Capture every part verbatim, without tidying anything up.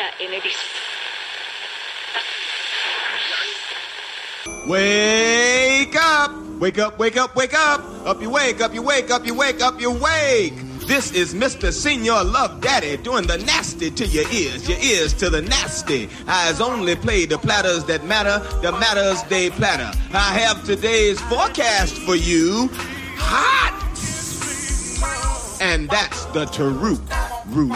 Wake up! Wake up, wake up, wake up! Up you wake, up you wake, up you wake, up you wake! This is Mister Senior Love Daddy doing the nasty to your ears, your ears to the nasty. Eyes only play the platters that matter, the matters they platter. I have today's forecast for you. Hot! And that's the truth. Root.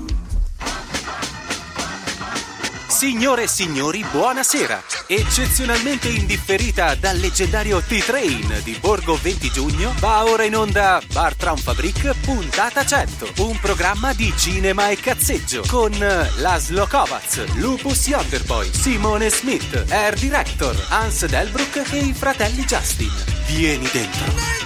Signore e signori, buonasera. Eccezionalmente indifferita dal leggendario T-Train di Borgo venti giugno, va ora in onda Bar Traumfabrik puntata cento, un programma di cinema e cazzeggio con Laszlo Kovacs, Lupus Yonderboy, Simone Smith, Air Director, Hans Delbruck e i fratelli Justin. Vieni dentro.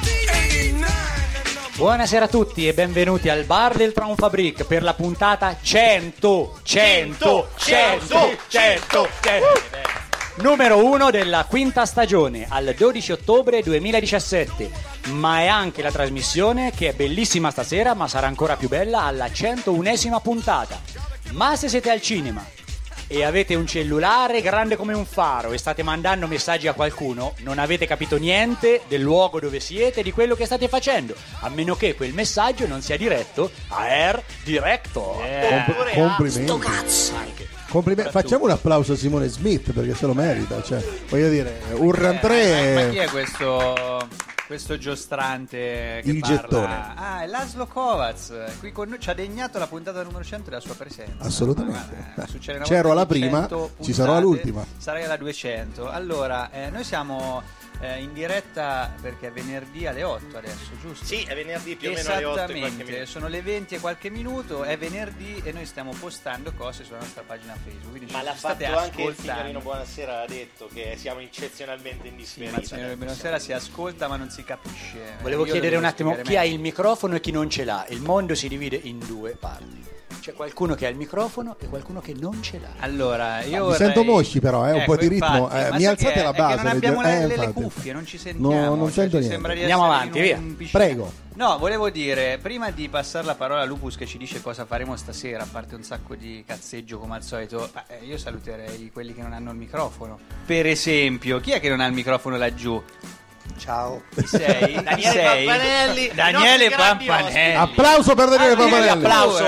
Buonasera a tutti e benvenuti al Bar del Traumfabrik per la puntata cento, cento, cento, cento, cento, numero uno della quinta stagione, al dodici ottobre duemiladiciassette, ma è anche la trasmissione che è bellissima stasera, ma sarà ancora più bella alla centounesima puntata. Ma se siete al cinema e avete un cellulare grande come un faro e state mandando messaggi a qualcuno, non avete capito niente del luogo dove siete e di quello che state facendo, a meno che quel messaggio non sia diretto a Air Director. Yeah. Compl- complimenti. Complimenti. Facciamo un applauso a Simone Smith perché se lo merita, cioè, voglio dire, un rantré. Ma chi è questo questo giostrante che il parla? gettone. Ah, è Laszlo Kovacs, qui con noi ci ha degnato la puntata numero cento della sua presenza. Assolutamente. Guarda, c'ero alla prima, ci sarò all'ultima. Sarai alla duecento. Allora, eh, noi siamo eh, in diretta perché è venerdì alle otto adesso, giusto? Sì, è venerdì più o meno alle otto e qualche minuto. Sono le venti e qualche minuto, è venerdì e noi stiamo postando cose sulla nostra pagina Facebook. Quindi ma l'ha fatto anche il signorino Buonasera, ha detto che siamo eccezionalmente indifferiti. Sì, ma il signorino Buonasera si ascolta ma non si capisce. Volevo Io chiedere un attimo chi ha meglio. il microfono e chi non ce l'ha. Il mondo si divide in due parti. C'è qualcuno che ha il microfono e qualcuno che non ce l'ha. Allora, io Mi vorrei... sento mosci però, eh, un ecco, po' di ritmo. infatti, Eh, ma mi sai alzate che la è base. che non abbiamo le, eh, le infatti. cuffie, non ci sentiamo. No, non cioè, sento ci niente. sembra di Andiamo essere avanti, in via. un piscina. Prego. No, volevo dire, prima di passare la parola a Lupus che ci dice cosa faremo stasera, a parte un sacco di cazzeggio come al solito, beh, io saluterei quelli che non hanno il microfono. Per esempio, chi è che non ha il microfono laggiù? Ciao. Chi sei? Daniele Chi sei? Pampanelli. Daniele i nostri grandi Pampanelli. Applauso per Daniele Pampanelli. Applauso.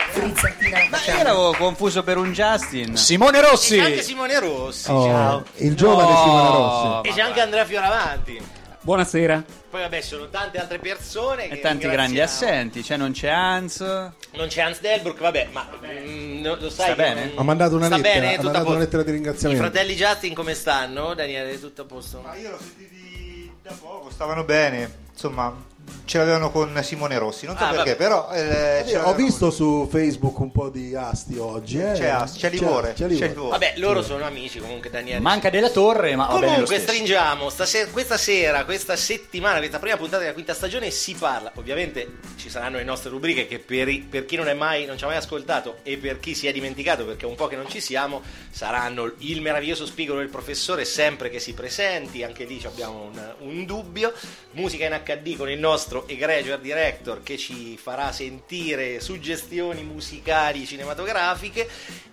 Ma io ero confuso per un Justin. Simone Rossi. E c'è anche Simone Rossi. Oh, Ciao. il giovane No. Simone Rossi. E c'è anche Andrea Fioravanti. Buonasera. Poi vabbè, sono tante altre persone che E tanti grandi ringraziamo. assenti, cioè non c'è Hans. Non c'è Hans Delbruck, vabbè, ma mm, no, lo sai Sta che bene? non- Ha mandato una sta lettera, bene, ha tutto a mandato posto. una lettera di I ringraziamento. fratelli Justin come stanno? Daniele, tutto a posto? Ma io l'ho sentiti da poco, stavano bene, insomma, ce l'avevano con Simone Rossi, non so Ah, perché, vabbè. però eh, ce Ho l'avevano visto con- su Facebook un po' di asti oggi. Eh. C'è Asti, c'è Livore, C'è, c'è Livore. Livore. Vabbè, loro sono amici comunque, Daniele. Manca della torre, ma va bene lo Comunque stesso. stringiamo, stasera, questa sera, questa settimana, questa prima puntata della quinta stagione si parla, ovviamente ci saranno le nostre rubriche che per, i- per chi non è mai, non ci ha mai ascoltato e per chi si è dimenticato perché è un po' che non ci siamo, saranno il meraviglioso spigolo del professore sempre che si presenti, anche lì ci abbiamo un, un dubbio, musica in acca di con il nostro egregio art director che ci farà sentire suggestioni musicali cinematografiche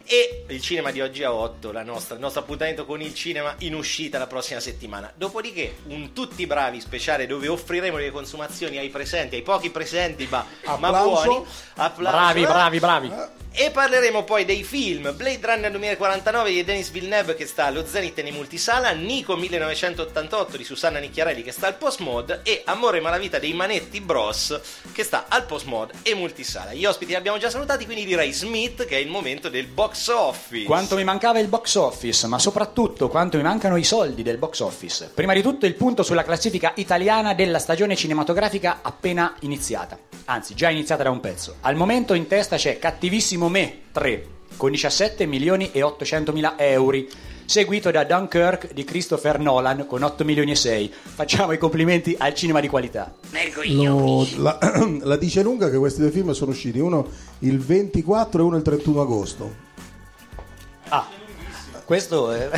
e il cinema di oggi a otto, la nostra, il nostro appuntamento con il cinema in uscita la prossima settimana. Dopodiché un tutti bravi speciale dove offriremo le consumazioni ai presenti, ai pochi presenti ma, ma Applauso. buoni. Applauso. Bravi, bravi, bravi. E parleremo poi dei film Blade Runner duemilaquarantanove di Denis Villeneuve che sta allo Zenith nei multisala, Nico millenovecentottantotto di Susanna Nicchiarelli che sta al Postmod e Amore e Malavita dei Manetti Bros che sta al Postmod e multisala. Gli ospiti li abbiamo già salutati, quindi direi Smith che è il momento del box office. Quanto mi mancava il box office, ma soprattutto quanto mi mancano i soldi del box office. Prima di tutto il punto sulla classifica italiana della stagione cinematografica appena iniziata. Anzi, già iniziata da un pezzo. Al momento in testa c'è Cattivissimo Me tre, con diciassette milioni e ottocentomila euro, seguito da Dunkirk di Christopher Nolan con otto milioni e sei. Facciamo i complimenti al cinema di qualità. Lo- la, la dice lunga che questi due film sono usciti, uno il ventiquattro e uno il trentuno agosto. Ah, questo è...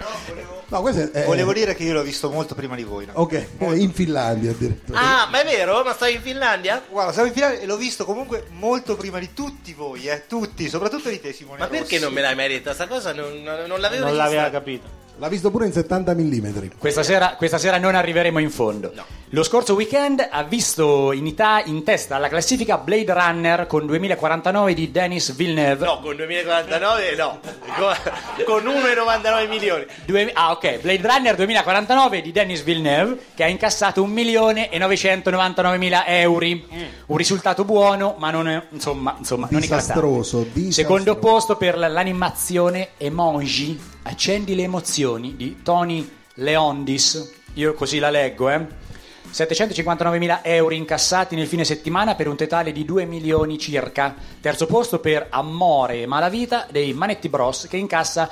No, questo è... Volevo dire che io l'ho visto molto prima di voi. No? Ok, in Finlandia addirittura. Ah, ma è vero? Ma stai in Finlandia? Guarda, siamo in finale e l'ho visto comunque molto prima di tutti voi, eh, tutti, soprattutto di te, Simone. Ma perché Rossi. non me l'hai mai detta? Sta cosa non, non, non l'avevo Non vista. l'aveva capito. L'ha visto pure in settanta millimetri. Questa sera, questa sera non arriveremo in fondo. No. Lo scorso weekend ha visto in, Ita- in testa alla classifica Blade Runner con duemilaquarantanove di Denis Villeneuve. No, con duemilaquarantanove no, con, con uno virgola novantanove milioni. Due- ah, ok, Blade Runner duemilaquarantanove di Denis Villeneuve, che ha incassato un milione e novecentonovantanovemila euro. Un risultato buono, ma non è, insomma, insomma non Disastroso, eclatante. disastroso. Secondo posto per l'animazione Emoji, Accendi le emozioni di Tony Leondis. Io così la leggo, eh. settecentocinquantanovemila euro incassati nel fine settimana per un totale di due milioni circa. Terzo posto per Amore e Malavita dei Manetti Bros, che incassa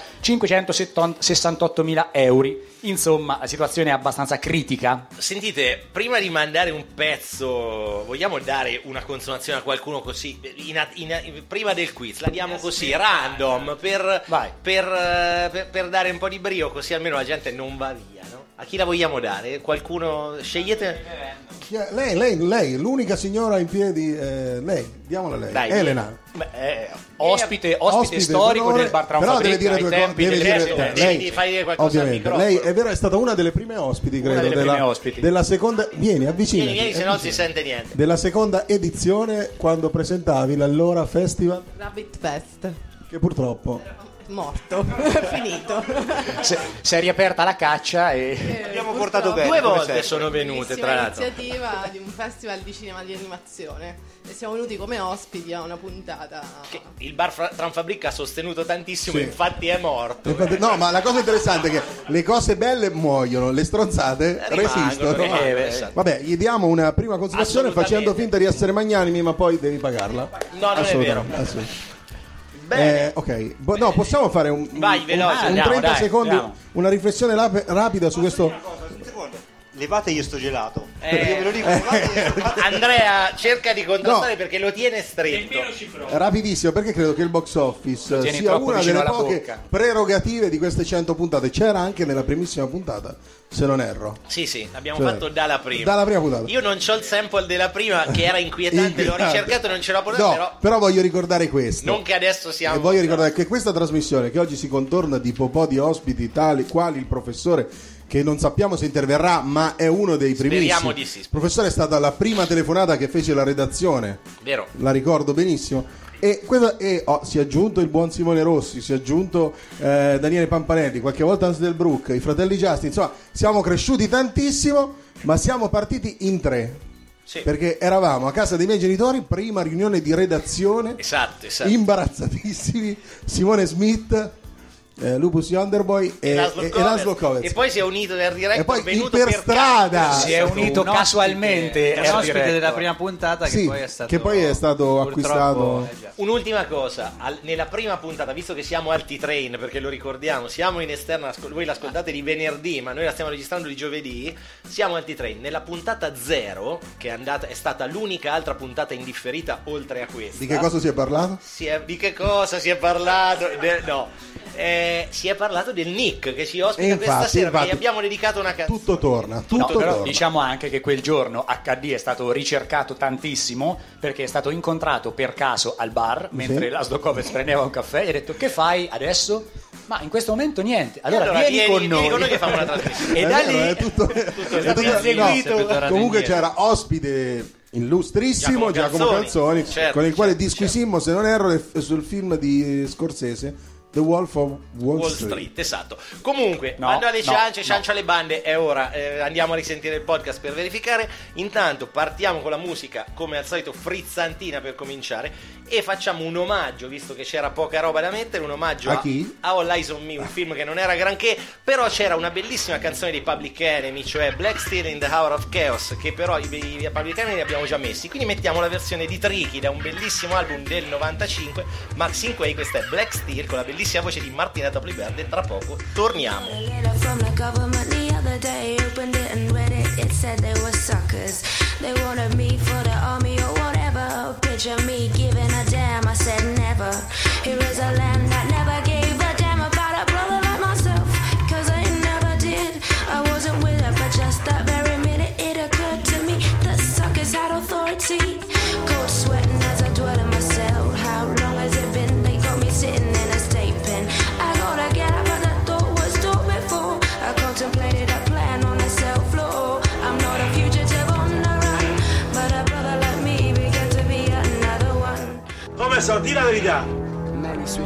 cinquecentosessantottomila euro. Insomma, la situazione è abbastanza critica. Sentite, prima di mandare un pezzo, vogliamo dare una consumazione a qualcuno così, in, in, in, prima del quiz, la diamo così, random, per, Vai. per, uh, per, per dare un po' di brio, così almeno la gente non va via, no? A chi la vogliamo dare? Qualcuno, scegliete? Chi è? Lei, lei, lei, l'unica signora in piedi, eh, lei, diamola a lei. Dai, Elena. Beh, eh, ospite, ospite, Ospite storico d'onore, del Bar Traum però Fabric deve dire ai due tempi cose, deve delle- dire- Devi- lei, devi fare dire qualcosa al ovviamente, microfono. lei è vero, è stata una delle prime ospiti, credo, delle della, prime ospiti. della seconda, vieni, avvicinati, Vieni, vieni, se no non si avvicinati. sente niente. Della seconda edizione, quando presentavi l'allora festival, Rabbit Fest. che purtroppo Morto. Finito. Si si è riaperta la caccia e... Abbiamo Purtroppo. portato bene. Due come volte sempre. sono venute, Bellissima tra l'altro. iniziativa di un festival di cinema di animazione e siamo venuti come ospiti a una puntata. Che il Bar Fra- Traum Fabric ha sostenuto tantissimo, Sì. infatti è morto. Infatti, no, ma la cosa interessante è che le cose belle muoiono, le stronzate Rimangono, resistono. rimangono, Eh, beh, esatto. Vabbè, gli diamo una prima considerazione Assolutamente. facendo finta di essere magnanimi, ma poi devi pagarla. No, non è vero. Assolutamente, assolutamente. Bene. Eh, ok, Bo- no, possiamo fare un, Vai, un- veloce, un andiamo, trenta dai, secondi, andiamo. una riflessione lap- rapida su questo. Un secondo. Levate io sto gelato. Eh. Io ve lo dico, levate io sto gelato. Andrea cerca di contrastare No. perché lo tiene stretto. Rapidissimo, perché credo che il box office tieni sia troppo una vicino delle alla poche bocca. prerogative di queste cento puntate. C'era anche nella primissima puntata, se non erro. Sì, sì, l'abbiamo Cioè, fatto dalla prima. Dalla prima puntata. Io non c'ho il sample della prima che era inquietante, l'ho Inquietante. ricercato e non ce l'ho portato, No, però però voglio ricordare questo. non che adesso siamo... E voglio ricordare che questa trasmissione, che oggi si contorna di popò di ospiti tali quali il professore, che non sappiamo se interverrà, ma è uno dei primissimi. Speriamo di sì. Il professore è stata la prima telefonata che fece la redazione, Vero. la ricordo benissimo. E, questa, e oh, si è aggiunto il buon Simone Rossi, si è aggiunto eh, Daniele Pampanelli, qualche volta Hans Del Brook, i fratelli Giasti. Insomma, siamo cresciuti tantissimo, ma siamo partiti in tre. Sì. Perché eravamo a casa dei miei genitori, prima riunione di redazione, Esatto, esatto. imbarazzatissimi, Simone Smith, eh, Lupus Yonderboy e, Laszlo e, e Kovacs. Laszlo Kovacs. E poi si è unito nel diretto, E poi venuto in per per strada caso. Si è unito Un ospite- casualmente un Air ospite Direct. della prima puntata che Sì, poi è stato che poi è stato purtroppo- acquistato. eh già. Un'ultima cosa, al- nella prima puntata, visto che siamo al T-Train, perché lo ricordiamo, siamo in esterna, ascol- voi l'ascoltate di venerdì, ma noi la stiamo registrando di giovedì, siamo al T-Train. Nella puntata zero, che è, andata, è stata l'unica altra puntata indifferita oltre a questa. Di che cosa si è parlato? Si è- di che cosa si è parlato? De- no, eh, si è parlato del Nick che ci ospita E infatti, questa sera, infatti, perché gli abbiamo dedicato una canzone. Tutto torna, tutto No, però torna. diciamo anche che quel giorno acca di è stato ricercato tantissimo perché è stato incontrato per caso al bar mentre Laszlo Kovacs prendeva un caffè e ha detto: che fai adesso? Ma in questo momento niente. Allora, allora vieni, vieni- con vieni noi. con noi che facciamo una trasmissione. E È da vero, lì è tutto, è stato tutto- eseguito. no, Sempre tornato comunque indietro. c'era ospite illustrissimo Giacomo Giacomo Canzoni, Canzoni, certo, con il quale certo, disquisimmo, se non erro, le- sul film di Scorsese, The Wolf of Wall, Wall Street. Street, esatto. Comunque, No, mandate no, ciance, no. ciancia alle bande, è ora. Eh, andiamo a risentire il podcast per verificare. Intanto partiamo con la musica, come al solito, frizzantina per cominciare. E facciamo un omaggio, visto che c'era poca roba da mettere, un omaggio A chi? a All Eyes on Me, un film che non era granché, però c'era una bellissima canzone dei Public Enemy, cioè Black Steel in the Hour of Chaos, che però i, i Public Enemy li abbiamo già messi. Quindi mettiamo la versione di Tricky da un bellissimo album del novantacinque, Max Inquay. Questa è Black Steel con la bellissima voce di Martina Topley-Bird. E tra poco torniamo. A letter from the government the other day. Opened it and read it. It said they were suckers. They wanted me for the army or whatever. Picture me giving a damn. I said never. Here is a land that never gave a damn about a brother like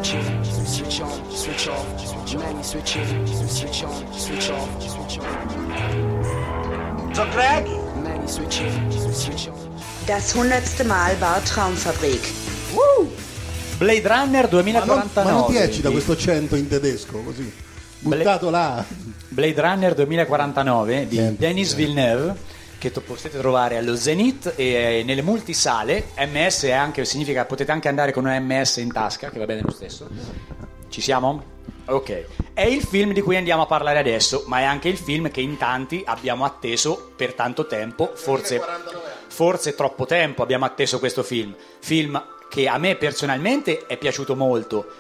switch in, switch on, switch off. Many switch in, switch on, switch off, switch on. So Greg? Many switch in, switch on. Das hundertste Mal war Traumfabrik. Woo! Blade Runner duemilaquarantanove. Ma non, ma non ti eccita questo cento in tedesco così? Buttato là. Blade Runner duemilaquarantanove di Sempre, Denis Villeneuve, che to- potete trovare allo Zenith e nelle multisale. M S è anche, significa potete anche andare con un M S in tasca, che va bene lo stesso. Ci siamo? Ok. È il film di cui andiamo a parlare adesso, ma è anche il film che in tanti abbiamo atteso per tanto tempo, forse, forse troppo tempo abbiamo atteso questo film. Film che a me personalmente è piaciuto molto.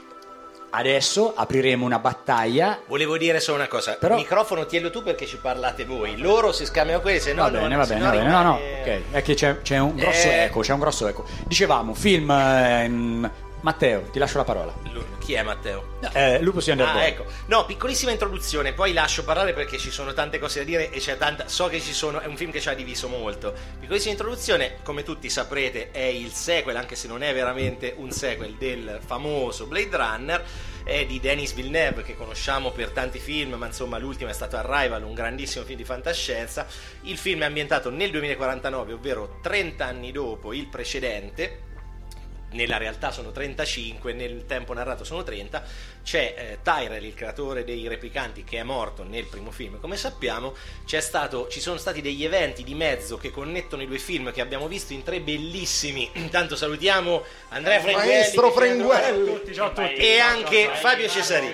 Adesso apriremo una battaglia. Volevo dire solo una cosa. Però... Il microfono tienilo tu perché ci parlate voi. Loro si scambiano quelli, se no va bene, non, va se bene, no va bene. No, no, rimane- ok. È che c'è, c'è un grosso Eh. eco, c'è un grosso eco. Dicevamo, film ehm, Matteo, ti lascio la parola. Lu- Chi è Matteo? Eh, Lupus Underboy. Ah, ecco. No, piccolissima introduzione, poi lascio parlare perché ci sono tante cose da dire e c'è tanta. So che ci sono. È un film che ci ha diviso molto. Piccolissima introduzione, come tutti saprete, è il sequel, anche se non è veramente un sequel, del famoso Blade Runner. È di Denis Villeneuve, che conosciamo per tanti film, ma insomma l'ultimo è stato Arrival, un grandissimo film di fantascienza. Il film è ambientato nel duemilaquarantanove, ovvero trenta anni dopo il precedente. Nella realtà sono trentacinque, nel tempo narrato sono trenta. C'è eh, Tyrell, il creatore dei replicanti, che è morto nel primo film, come sappiamo. C'è stato, ci sono stati degli eventi di mezzo che connettono i due film, che abbiamo visto in tre bellissimi. Intanto salutiamo Andrea Frenguelli, Maestro Frenguelli. e anche Fabio Cesarini.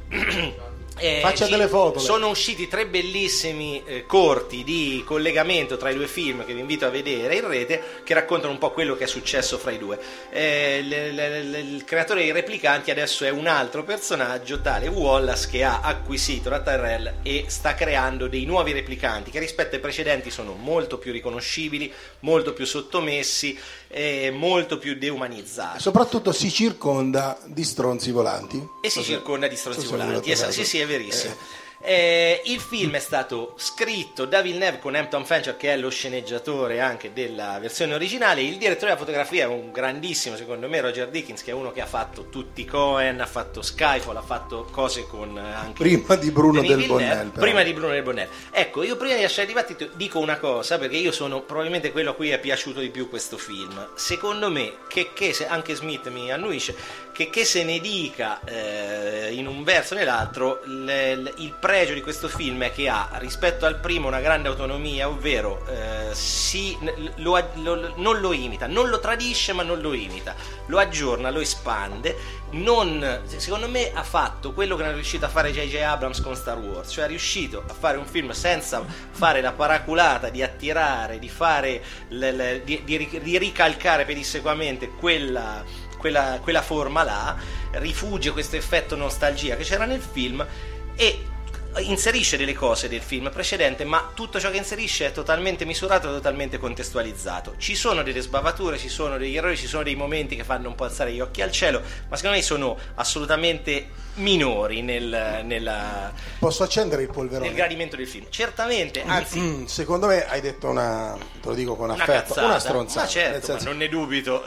Eh, Faccia ci- delle foto, lei. Sono usciti tre bellissimi eh, corti di collegamento tra i due film che vi invito a vedere in rete, che raccontano un po' quello che è successo fra i due. Eh, l- l- l- il creatore dei replicanti adesso è un altro personaggio, tale Wallace, che ha acquisito la Tyrell e sta creando dei nuovi replicanti che rispetto ai precedenti sono molto più riconoscibili, molto più sottomessi, eh, molto più deumanizzati. Soprattutto si circonda di stronzi volanti. E si circonda di stronzi so se volanti. l'ho Esatto, trovato. sì, sì, è verissimo. Eh, il film è stato scritto da Villeneuve con Hampton Fancher, che è lo sceneggiatore anche della versione originale. Il direttore della fotografia è un grandissimo, secondo me, Roger Deakins, che è uno che ha fatto tutti i Coen, ha fatto Skyfall, ha fatto cose con eh, anche Prima di Bruno Denis del Villeneuve, Bonnell, però. prima di Bruno del Bonnell. Ecco, io prima di lasciare il dibattito dico una cosa, perché io sono probabilmente quello a cui è piaciuto di più questo film. Secondo me, che, che se anche Smith mi annuisce, che, che se ne dica eh, in un verso o nell'altro, l- l- il pregio di questo film è che ha rispetto al primo una grande autonomia, ovvero eh, si, lo, lo, non lo imita, non lo tradisce, ma non lo imita, lo aggiorna, lo espande. Non, secondo me ha fatto quello che non è riuscito a fare J J Abrams con Star Wars, cioè è riuscito a fare un film senza fare la paraculata di attirare, di fare le, le, di, di, di ricalcare pedissequamente quella, quella, quella forma là, rifugge questo effetto nostalgia che c'era nel film e inserisce delle cose del film precedente, ma tutto ciò che inserisce è totalmente misurato, totalmente contestualizzato. Ci sono delle sbavature, ci sono degli errori, ci sono dei momenti che fanno un po' alzare gli occhi al cielo, ma secondo me sono assolutamente minori nel, nella, Posso accendere il polverone? nel gradimento del film. Certamente, anzi, Mm, secondo me hai detto una, te lo dico con una affetto, cazzata, una stronzata. ma certo, nel senso- ma non ne dubito.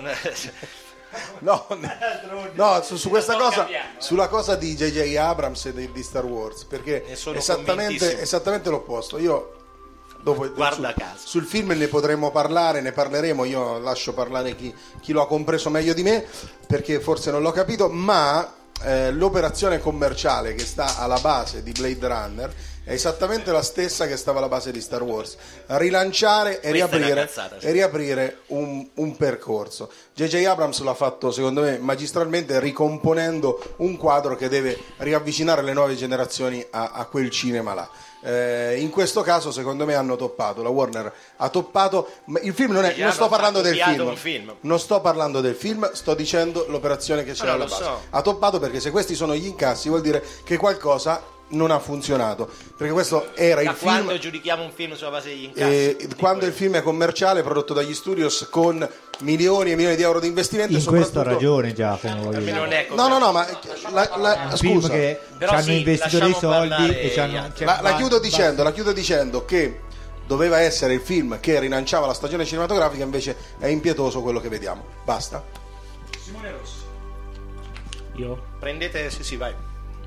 No, no, su, su questa cosa, sulla cosa di J J Abrams e di, di Star Wars, perché Ne sono esattamente, convintissimo. esattamente l'opposto. Io dopo Guarda su- caso. sul film ne potremo parlare, ne parleremo. Io lascio parlare chi, chi lo ha compreso meglio di me, perché forse non l'ho capito, ma eh, l'operazione commerciale che sta alla base di Blade Runner è esattamente la stessa che stava alla base di Star Wars: rilanciare e Questa è una riaprire, cazzata, sì. e riaprire un, un percorso. J J Abrams l'ha fatto secondo me magistralmente, ricomponendo un quadro che deve riavvicinare le nuove generazioni a, a quel cinema là. Eh, in questo caso secondo me hanno toppato, la Warner ha toppato, ma il film non è, J J non sto Abrams parlando ha del copiato film, un film. non sto parlando del film, sto dicendo l'operazione che c'è Ah, no, alla lo base. so. Ha toppato perché se questi sono gli incassi vuol dire che qualcosa non ha funzionato, perché questo era Da il film. quando giudichiamo un film sulla base degli incassi? Eh, Di quando quello. il film è commerciale, prodotto dagli studios con milioni e milioni di euro di investimento, In e questo ha soprattutto- ragione Giacomo, voglio dire. Non è No, no, no, ma la, la- È un film scusa, che Però ci hanno sì, investito dei lasciamo soldi parlare e ci hanno, gli cioè, la, la ba- chiudo ba- dicendo, la chiudo dicendo che doveva essere il film che rilanciava la stagione cinematografica, invece è impietoso quello che vediamo. Basta. Io? Prendete, sì sì, vai.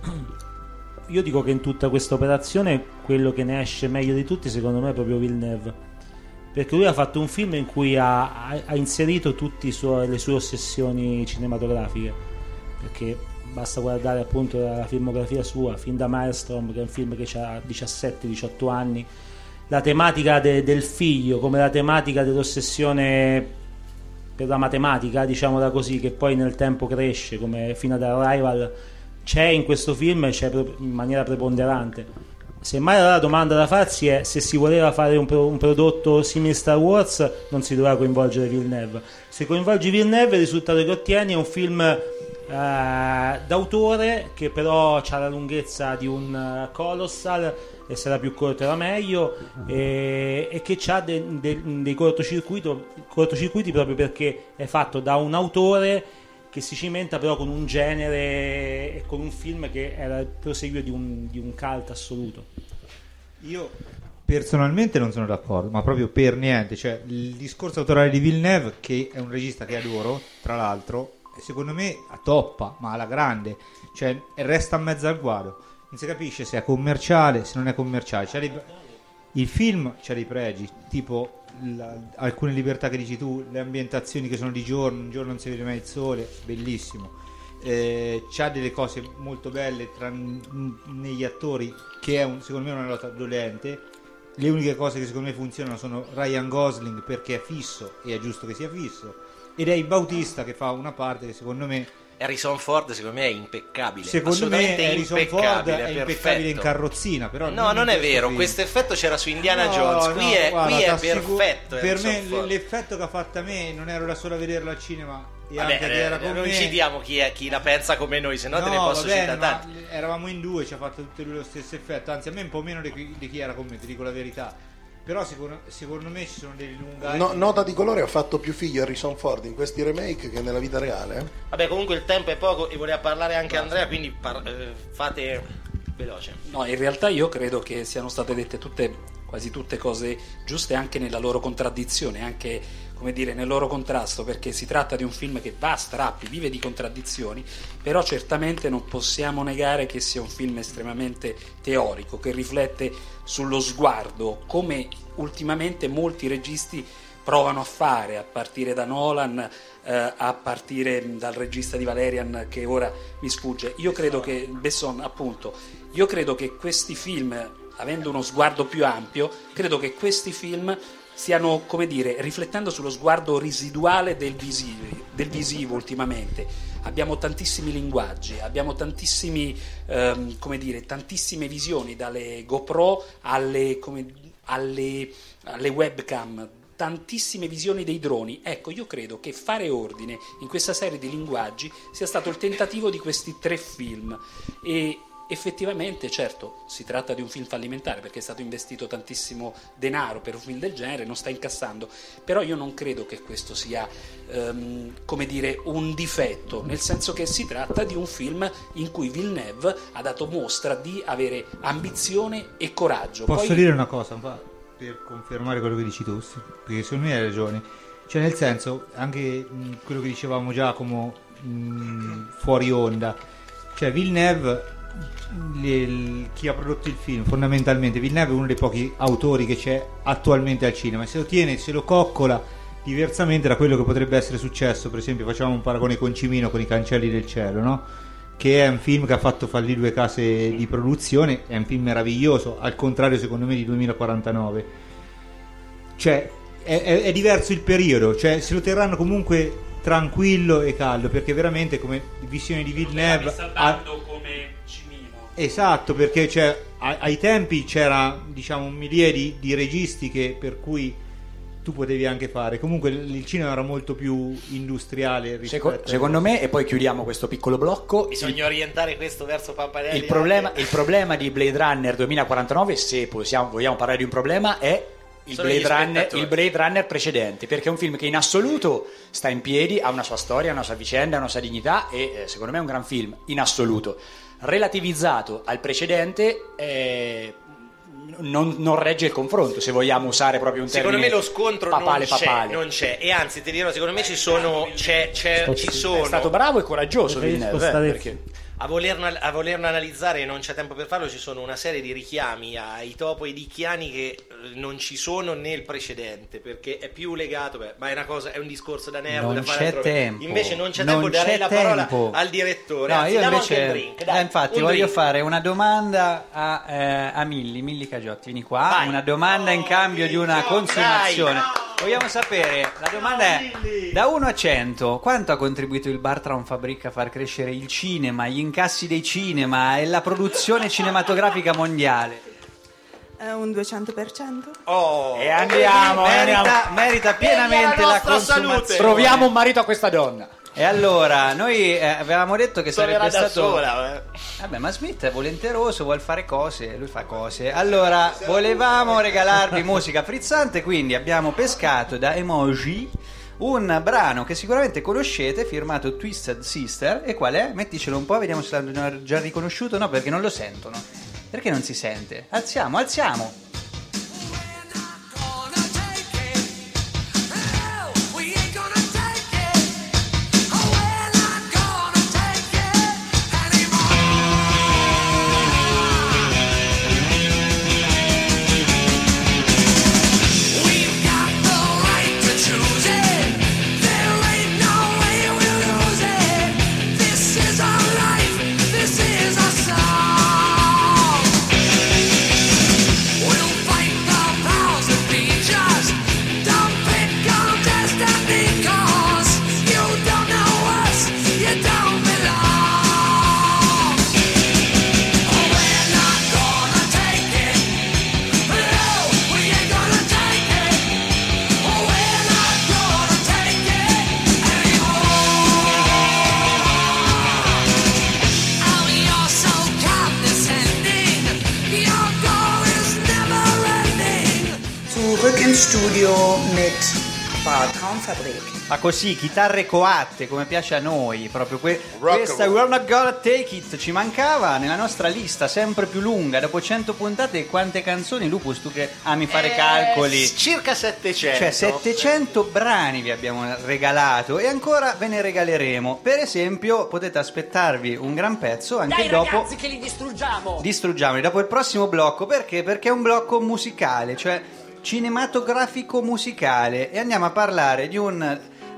Io dico che in tutta questa operazione quello che ne esce meglio di tutti secondo me è proprio Villeneuve, perché lui ha fatto un film in cui ha, ha inserito tutte le sue ossessioni cinematografiche, perché basta guardare appunto la filmografia sua, fin da Maelstrom, che è un film che ha diciassette diciotto anni, la tematica de, del figlio come la tematica dell'ossessione per la matematica, diciamola così, che poi nel tempo cresce, come fino ad Arrival c'è in questo film, c'è in maniera preponderante. Semmai la domanda da farsi è se si voleva fare un, pro, un prodotto simile a Star Wars non si doveva coinvolgere Villeneuve. Se coinvolgi Villeneuve il risultato che ottieni è un film eh, d'autore che però ha la lunghezza di un uh, Colossal, e sarà più corto era meglio, e, e che ha de, de, dei cortocircuiti, cortocircuiti proprio perché è fatto da un autore che si cimenta però con un genere e con un film che era il proseguio di un, di un cult assoluto. Io personalmente non sono d'accordo, ma proprio per niente. Cioè, il discorso autorale di Villeneuve, che è un regista che adoro, tra l'altro, secondo me toppa, ma alla grande, cioè resta in mezzo al guado, non si capisce se è commerciale, se non è commerciale. C'è dei... il film c'ha dei pregi, tipo La, alcune libertà che dici tu, le ambientazioni che sono di giorno, un giorno non si vede mai il sole, bellissimo, eh, c'ha delle cose molto belle tra, n- negli attori, che è un, secondo me una nota dolente. Le uniche cose che secondo me funzionano sono Ryan Gosling, perché è fisso e è giusto che sia fisso, ed Dave Bautista che fa una parte che secondo me, Harrison Ford secondo me è impeccabile. Secondo me Harrison Ford è impeccabile in carrozzina, però no, non è vero, questo effetto c'era su Indiana no, Jones, qui no, è, guarda, qui è t'assicuro, perfetto. Per Harrison me Ford. L'effetto che ha fatto a me, non ero da solo a vederlo al cinema, e Vabbè, anche che era con non me. ci diamo chi, è, chi la pensa come noi, se no, no te ne posso vabbè, citare tanti. Eravamo in due, ci ha fatto tutti e due lo stesso effetto, anzi a me un po' meno di chi, di chi era con me, ti dico la verità. Però secondo, secondo me ci sono dei lunghi no, nota di colore, ha fatto più figli Harrison Ford in questi remake che nella vita reale. Vabbè, comunque il tempo è poco e voleva parlare anche Andrea, quindi par- eh, fate veloce. No, in realtà io credo che siano state dette tutte, quasi tutte cose giuste, anche nella loro contraddizione, anche, come dire, nel loro contrasto, perché si tratta di un film che va a strappi, vive di contraddizioni, però certamente non possiamo negare che sia un film estremamente teorico, che riflette sullo sguardo, come ultimamente molti registi provano a fare, a partire da Nolan, eh, a partire dal regista di Valerian che ora mi sfugge. Io credo che Besson, appunto, io credo che questi film, avendo uno sguardo più ampio, credo che questi film stiano, come dire, riflettendo sullo sguardo residuale del visivo, del visivo ultimamente. Abbiamo tantissimi linguaggi, abbiamo tantissimi, ehm, come dire, tantissime visioni, dalle GoPro alle, come, alle, alle webcam, tantissime visioni dei droni. Ecco, io credo che fare ordine in questa serie di linguaggi sia stato il tentativo di questi tre film, e effettivamente, certo, si tratta di un film fallimentare perché è stato investito tantissimo denaro per un film del genere, non sta incassando, però io non credo che questo sia um, come dire, un difetto, nel senso che si tratta di un film in cui Villeneuve ha dato mostra di avere ambizione e coraggio. Posso Poi... dire una cosa per confermare quello che dici tu, perché secondo me hai ragione, cioè nel senso, anche mh, quello che dicevamo Giacomo mh, fuori onda, cioè Villeneuve, il, chi ha prodotto il film, fondamentalmente Villeneuve è uno dei pochi autori che c'è attualmente al cinema, e se lo tiene, se lo coccola diversamente da quello che potrebbe essere successo. Per esempio, facciamo un paragone con Cimino, con I Cancelli del Cielo, no? Che è un film che ha fatto fallire due case di produzione, è un film meraviglioso, al contrario secondo me di duemilaquarantanove. Cioè è, è, è diverso il periodo, cioè se lo terranno comunque tranquillo e caldo, perché veramente come visione di Villeneuve ha... come Cimino. Esatto, perché cioè, a, ai tempi c'era, diciamo, un milione di, di registi che, per cui tu potevi anche fare. Comunque il cinema era molto più industriale rispetto Seco- secondo me, e poi chiudiamo questo piccolo blocco. Bisogna il, orientare questo verso Pampanelli. il problema, il problema di Blade Runner duemilaquarantanove, se possiamo, vogliamo parlare di un problema, è il Blade, Runner, il Blade Runner precedente, perché è un film che in assoluto sta in piedi, ha una sua storia, una sua vicenda, una sua dignità, e eh, secondo me è un gran film in assoluto. Relativizzato al precedente, eh, non, non regge il confronto, se vogliamo usare proprio un Secondo termine me lo scontro papale, non, c'è, papale. non c'è, e anzi ti dirò, secondo me ci sono, c'è, c'è, ci sono. È stato bravo e coraggioso Villeneuve, eh, perché... A volerlo, a volerlo analizzare, e non c'è tempo per farlo, ci sono una serie di richiami ai topo e di chiani che non ci sono nel precedente, perché è più legato, beh, ma è una cosa, è un discorso da nerd Non da fare c'è altrove. tempo. Invece non c'è Non tempo, darei c'è la parola tempo. al direttore. No, Anzi, io diamo invece, anche il drink, dai, eh, infatti un voglio drink. fare una domanda a, eh, a Milli, Milli Cagiotti, vieni qua, Vai. una domanda in cambio di una consumazione. Vogliamo sapere, la domanda è, da uno a cento, quanto ha contribuito il Bar Traum Fabrik a far crescere il cinema, gli incassi dei cinema e la produzione cinematografica mondiale? È un duecento per cento. Oh, e andiamo, merita, andiamo. merita pienamente la, consumazione. Troviamo un marito a questa donna. E allora, noi eh, avevamo detto che Troverà sarebbe da stato... sola, eh. Vabbè, ma Smith è volenteroso, vuol fare cose, lui fa cose. Allora, volevamo regalarvi musica frizzante, quindi abbiamo pescato da Emoji un brano che sicuramente conoscete, firmato Twisted Sister. E qual è? Metticelo un po', vediamo se l'hanno già riconosciuto. No, perché non lo sentono. Perché non si sente? Alziamo, alziamo. Zurück in Studio mit Bar Traum Fabrik. Ma così, chitarre coatte, come piace a noi, proprio que- Rock questa and roll. We're Not Gonna Take It ci mancava nella nostra lista sempre più lunga, dopo cento puntate. Quante canzoni, Lupus, tu che ami fare Eh, calcoli? circa settecento. Cioè settecento brani vi abbiamo regalato e ancora ve ne regaleremo. Per esempio potete aspettarvi un gran pezzo anche Dai dopo. ragazzi che li distruggiamo! Distruggiamoli dopo il prossimo blocco. Perché? Perché è un blocco musicale, cioè cinematografico musicale, e andiamo a parlare di un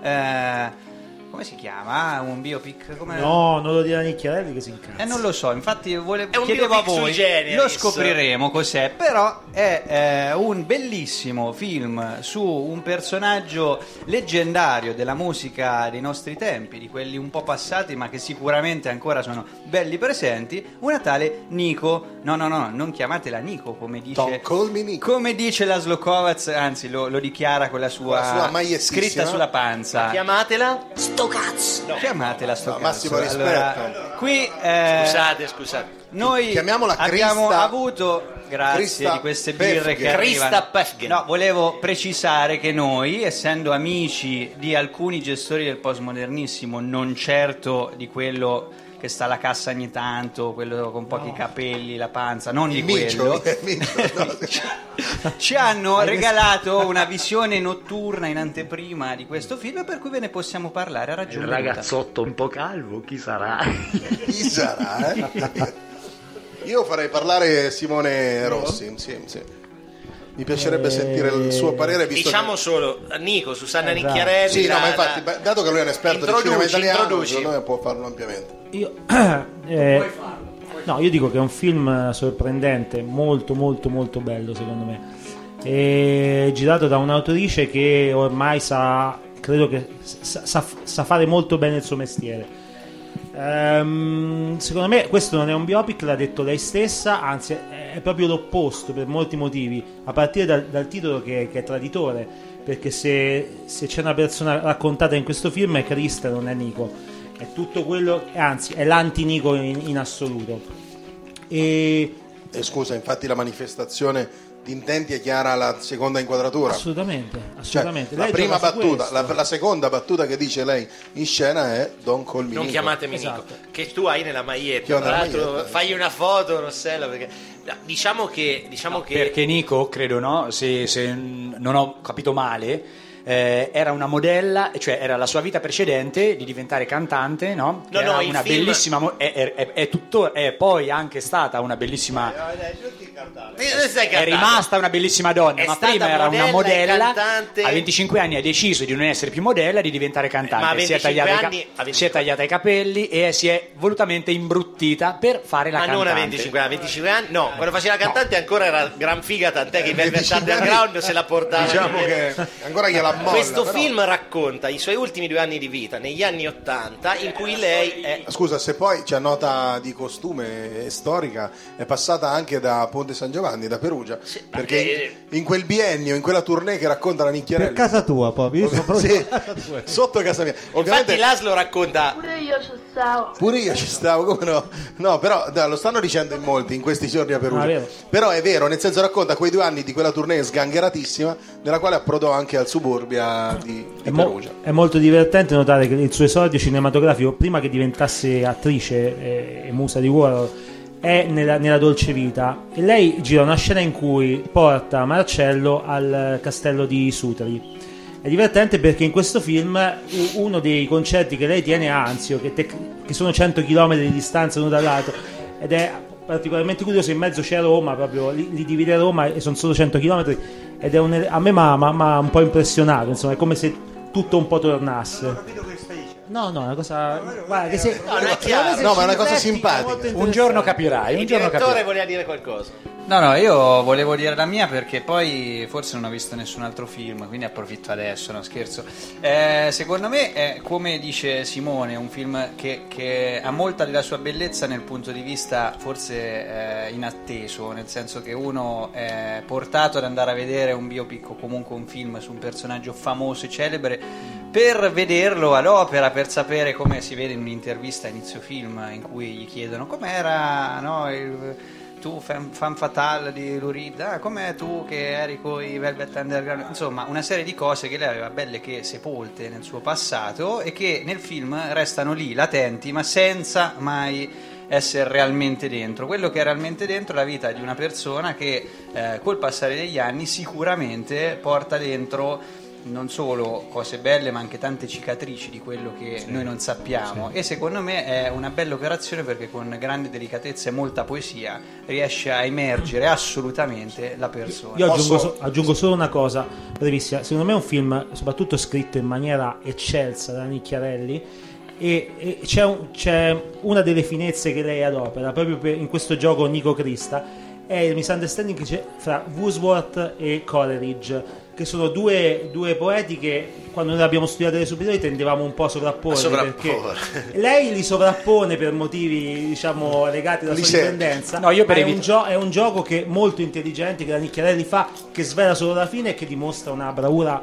eh, come si chiama? Un biopic? Come... No, non lo dirà Nicchiarelli che si incazza. Eh, non lo so, infatti vole... È un chiedevo a biopic sui voi, generis. lo scopriremo cos'è, però è eh, un bellissimo film su un personaggio leggendario della musica dei nostri tempi, di quelli un po' passati ma che sicuramente ancora sono belli presenti, una tale Nico. No, no, no, non chiamatela Nico, come dice, Don't call me Nico. come dice Laszlo Kovacs, anzi lo, lo dichiara con la sua, Con la sua magliettissima. scritta sulla panza. Chiamatela? Sto cazzo! No. Chiamatela sto No, cazzo. massimo rispetto. Allora, qui eh, Scusate, scusate. noi Chiamiamola abbiamo Krista- avuto, grazie Krista di queste birre che Pefgen. Krista arrivano. Pefgen. No, volevo precisare che noi, essendo amici di alcuni gestori del postmodernissimo, non certo di quello che sta alla cassa ogni tanto, quello con pochi capelli, la panza, non di Il micio, quello. il micio, no. Ci hanno regalato una visione notturna in anteprima di questo film, per cui ve ne possiamo parlare a ragione Il ragazzotto un po' calvo, chi sarà? Chi sarà? Eh? Io farei parlare Simone Rossi. Sì, sì. Mi piacerebbe Eh, sentire il suo parere. Visto Diciamo che... solo Nico, Susanna Esatto. Nicchiarelli. Sì, no, la- ma infatti, la- beh, dato che lui è un esperto di cinema Introduci, italiano, introduci. secondo me può farlo ampiamente. Io, eh, no, io dico che è un film sorprendente, molto molto molto bello secondo me. È girato da un'autrice che ormai sa, credo che sa, sa, sa fare molto bene il suo mestiere. Ehm, secondo me questo non è un biopic, l'ha detto lei stessa, anzi è, è proprio l'opposto per molti motivi, a partire dal, dal titolo che, che è traditore, perché se, se c'è una persona raccontata in questo film è Krista, non è Nico. È tutto quello, anzi è l'anti-Nico in, in assoluto. E E scusa, infatti la manifestazione di intenti è chiara la seconda inquadratura. Assolutamente, assolutamente. Cioè, la Lei prima gioca su battuta, questo. la, la seconda battuta che dice lei in scena è Don't call me Non Nico. chiamatemi Esatto. Nico, che tu hai nella Che maglietta. ho Tra nella l'altro, maglietta, fai una foto, Rossella, perché no, diciamo che diciamo che Perché Nico, credo, no? Se, se non ho capito male, eh, era una modella, cioè era la sua vita precedente di diventare cantante, no? Che No, era no, il una film- bellissima, mo- è, è, è, è tuttora, è poi anche stata una bellissima. Eh, stai È cantando. rimasta una bellissima donna, È ma stata prima era una modella e modella. cantante. A venticinque anni ha deciso di non essere più modella e di diventare cantante. Ma a si, è venticinque tagliata i ca- anni- a venticinque si è tagliata i capelli e si è volutamente imbruttita per fare la Ma cantante. non a venticinque anni, a venticinque anni, no, quando faceva la cantante ancora era gran figa, tant'è che i Velvet Underground se la portava. Diciamo che ancora gliela molla. Questo però. film racconta i suoi ultimi due anni di vita, negli anni ottanta, in cui lei è... Scusa, se poi c'è nota di costume e storica, è passata anche da Ponte San Giovanni, da Perugia, perché in, in quel biennio, in quella tournée che racconta la Nicchiarelli, Per casa tua, proprio. Io sono proprio Sì, sotto casa mia. Ovviamente Infatti Laszlo racconta... Pure io ci stavo. pure io ci stavo, come no? No, però dai, lo stanno dicendo in molti in questi giorni a Perugia. Ah, vero. Però è vero, nel senso racconta quei due anni di quella tournée sgangheratissima, nella quale approdò anche al Suburbia di, di È, mo- Perugia. è molto divertente notare che il suo esordio cinematografico, prima che diventasse attrice e, e musa di Warhol, è nella, nella Dolce Vita, e lei gira una scena in cui porta Marcello al castello di Sutri. È divertente perché in questo film u- uno dei concerti che lei tiene a Anzio, che, tec- che sono cento chilometri di distanza l'uno dall'altro, ed è particolarmente curioso, in mezzo c'è Roma, proprio li, li divide Roma e sono solo cento chilometri, ed è un, a me mi ha un po' impressionato, insomma, è come se tutto un po' tornasse. No, no, è una cosa. Guarda, che se, No, non è chiaro. No, ma è una cosa simpatica. Un giorno capirai, un Il giorno direttore capirai. voleva dire qualcosa. No, no, io volevo dire la mia perché poi forse non ho visto nessun altro film, quindi approfitto adesso, no scherzo. Eh, secondo me è, come dice Simone, un film che, che ha molta della sua bellezza nel punto di vista forse eh, inatteso, nel senso che uno è portato ad andare a vedere un biopic o comunque un film su un personaggio famoso e celebre per vederlo all'opera, per sapere, come si vede in un'intervista a inizio film in cui gli chiedono com'era, no, il... tu fan, fan fatale di Lurid, ah, com'è tu che eri con i Velvet Underground, insomma una serie di cose che lei aveva belle che sepolte nel suo passato e che nel film restano lì latenti ma senza mai essere realmente dentro. Quello che è realmente dentro è la vita di una persona che eh, col passare degli anni sicuramente porta dentro non solo cose belle ma anche tante cicatrici di quello che Sì. noi non sappiamo, Sì. e secondo me è una bella operazione perché con grande delicatezza e molta poesia riesce a emergere assolutamente la persona. Io aggiungo, so- aggiungo solo una cosa brevissima. Secondo me è un film soprattutto scritto in maniera eccelsa da Nicchiarelli, e, e c'è, un- c'è una delle finezze che lei adopera proprio per- in questo gioco Nico Crista, è il misunderstanding che c'è fra Wordsworth e Coleridge, che sono due, due poeti che quando noi abbiamo studiato le superiori tendevamo un po' a sovrapporre, A sovrapporre. perché lei li sovrappone per motivi, diciamo, legati alla Li sua sente. dipendenza. No, io per ma è, evit- un gio- è un gioco che molto intelligente, che la Nicchiarelli fa, che svela solo la fine e che dimostra una bravura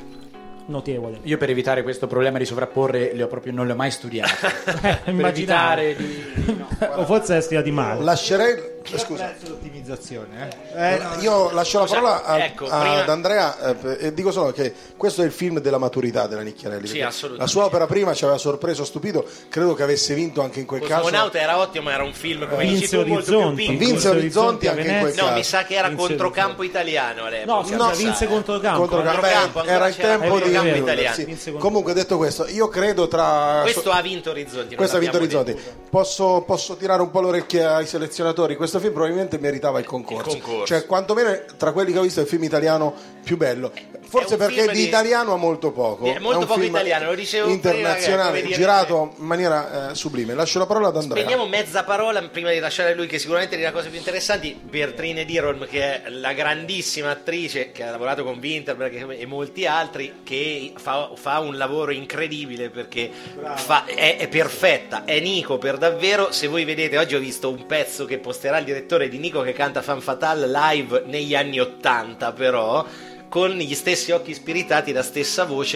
notevole. Io per evitare questo problema di sovrapporre le ho proprio, non le ho mai studiato. per Immaginare. evitare di... O forse è studiati male. Lascerei scusa, l'ottimizzazione, Eh, eh. io lascio la Scusa, parola a- ecco, ad prima- Andrea eh, e dico solo che questo è il film della maturità della Nicchiarelli, Sì, perché assolutamente. la sua opera prima ci aveva sorpreso, stupito, credo che avesse vinto anche in quel caso. Cosmonauta era ottimo, ma era un film come Vinse dici tu molto più Orizzonti. piccolo. Vinse Orizzonti anche in quel Venezia. No, caso. mi sa che era Vinse controcampo italiano all'epoca. No, scusa, mi sa, vinse eh. controcampo. Controcampo, Controcampo, beh, era il ancora c'era tempo di controcampo vero, italiano. sì. Vinse Comunque detto questo, io credo tra Questo ha vinto Orizzonti. non questo ha vinto l'abbiamo Orizzonti. detto. Posso, posso tirare un po' l'orecchia ai selezionatori? Questo film probabilmente meritava il concorso. Il concorso. Cioè, quantomeno tra quelli che ho visto è il film italiano più bello. Forse un perché film di di- italiano ha molto poco. È molto un poco film italiano, lo dicevo internazionale, prima, che è come dire- girato in maniera eh, sublime. Lascio la parola ad Andrea. Spendiamo mezza parola prima di lasciare lui, che sicuramente dirà cose più interessanti, per Trine Dirholm, che è la grandissima attrice che ha lavorato con Winterberg e molti altri, che fa, fa un lavoro incredibile perché fa- è, è perfetta, è Nico per davvero. Se voi vedete, oggi ho visto un pezzo che posterà il direttore di Nico che canta Fan Fatale live negli anni ottanta, però con gli stessi occhi spiritati, la stessa voce,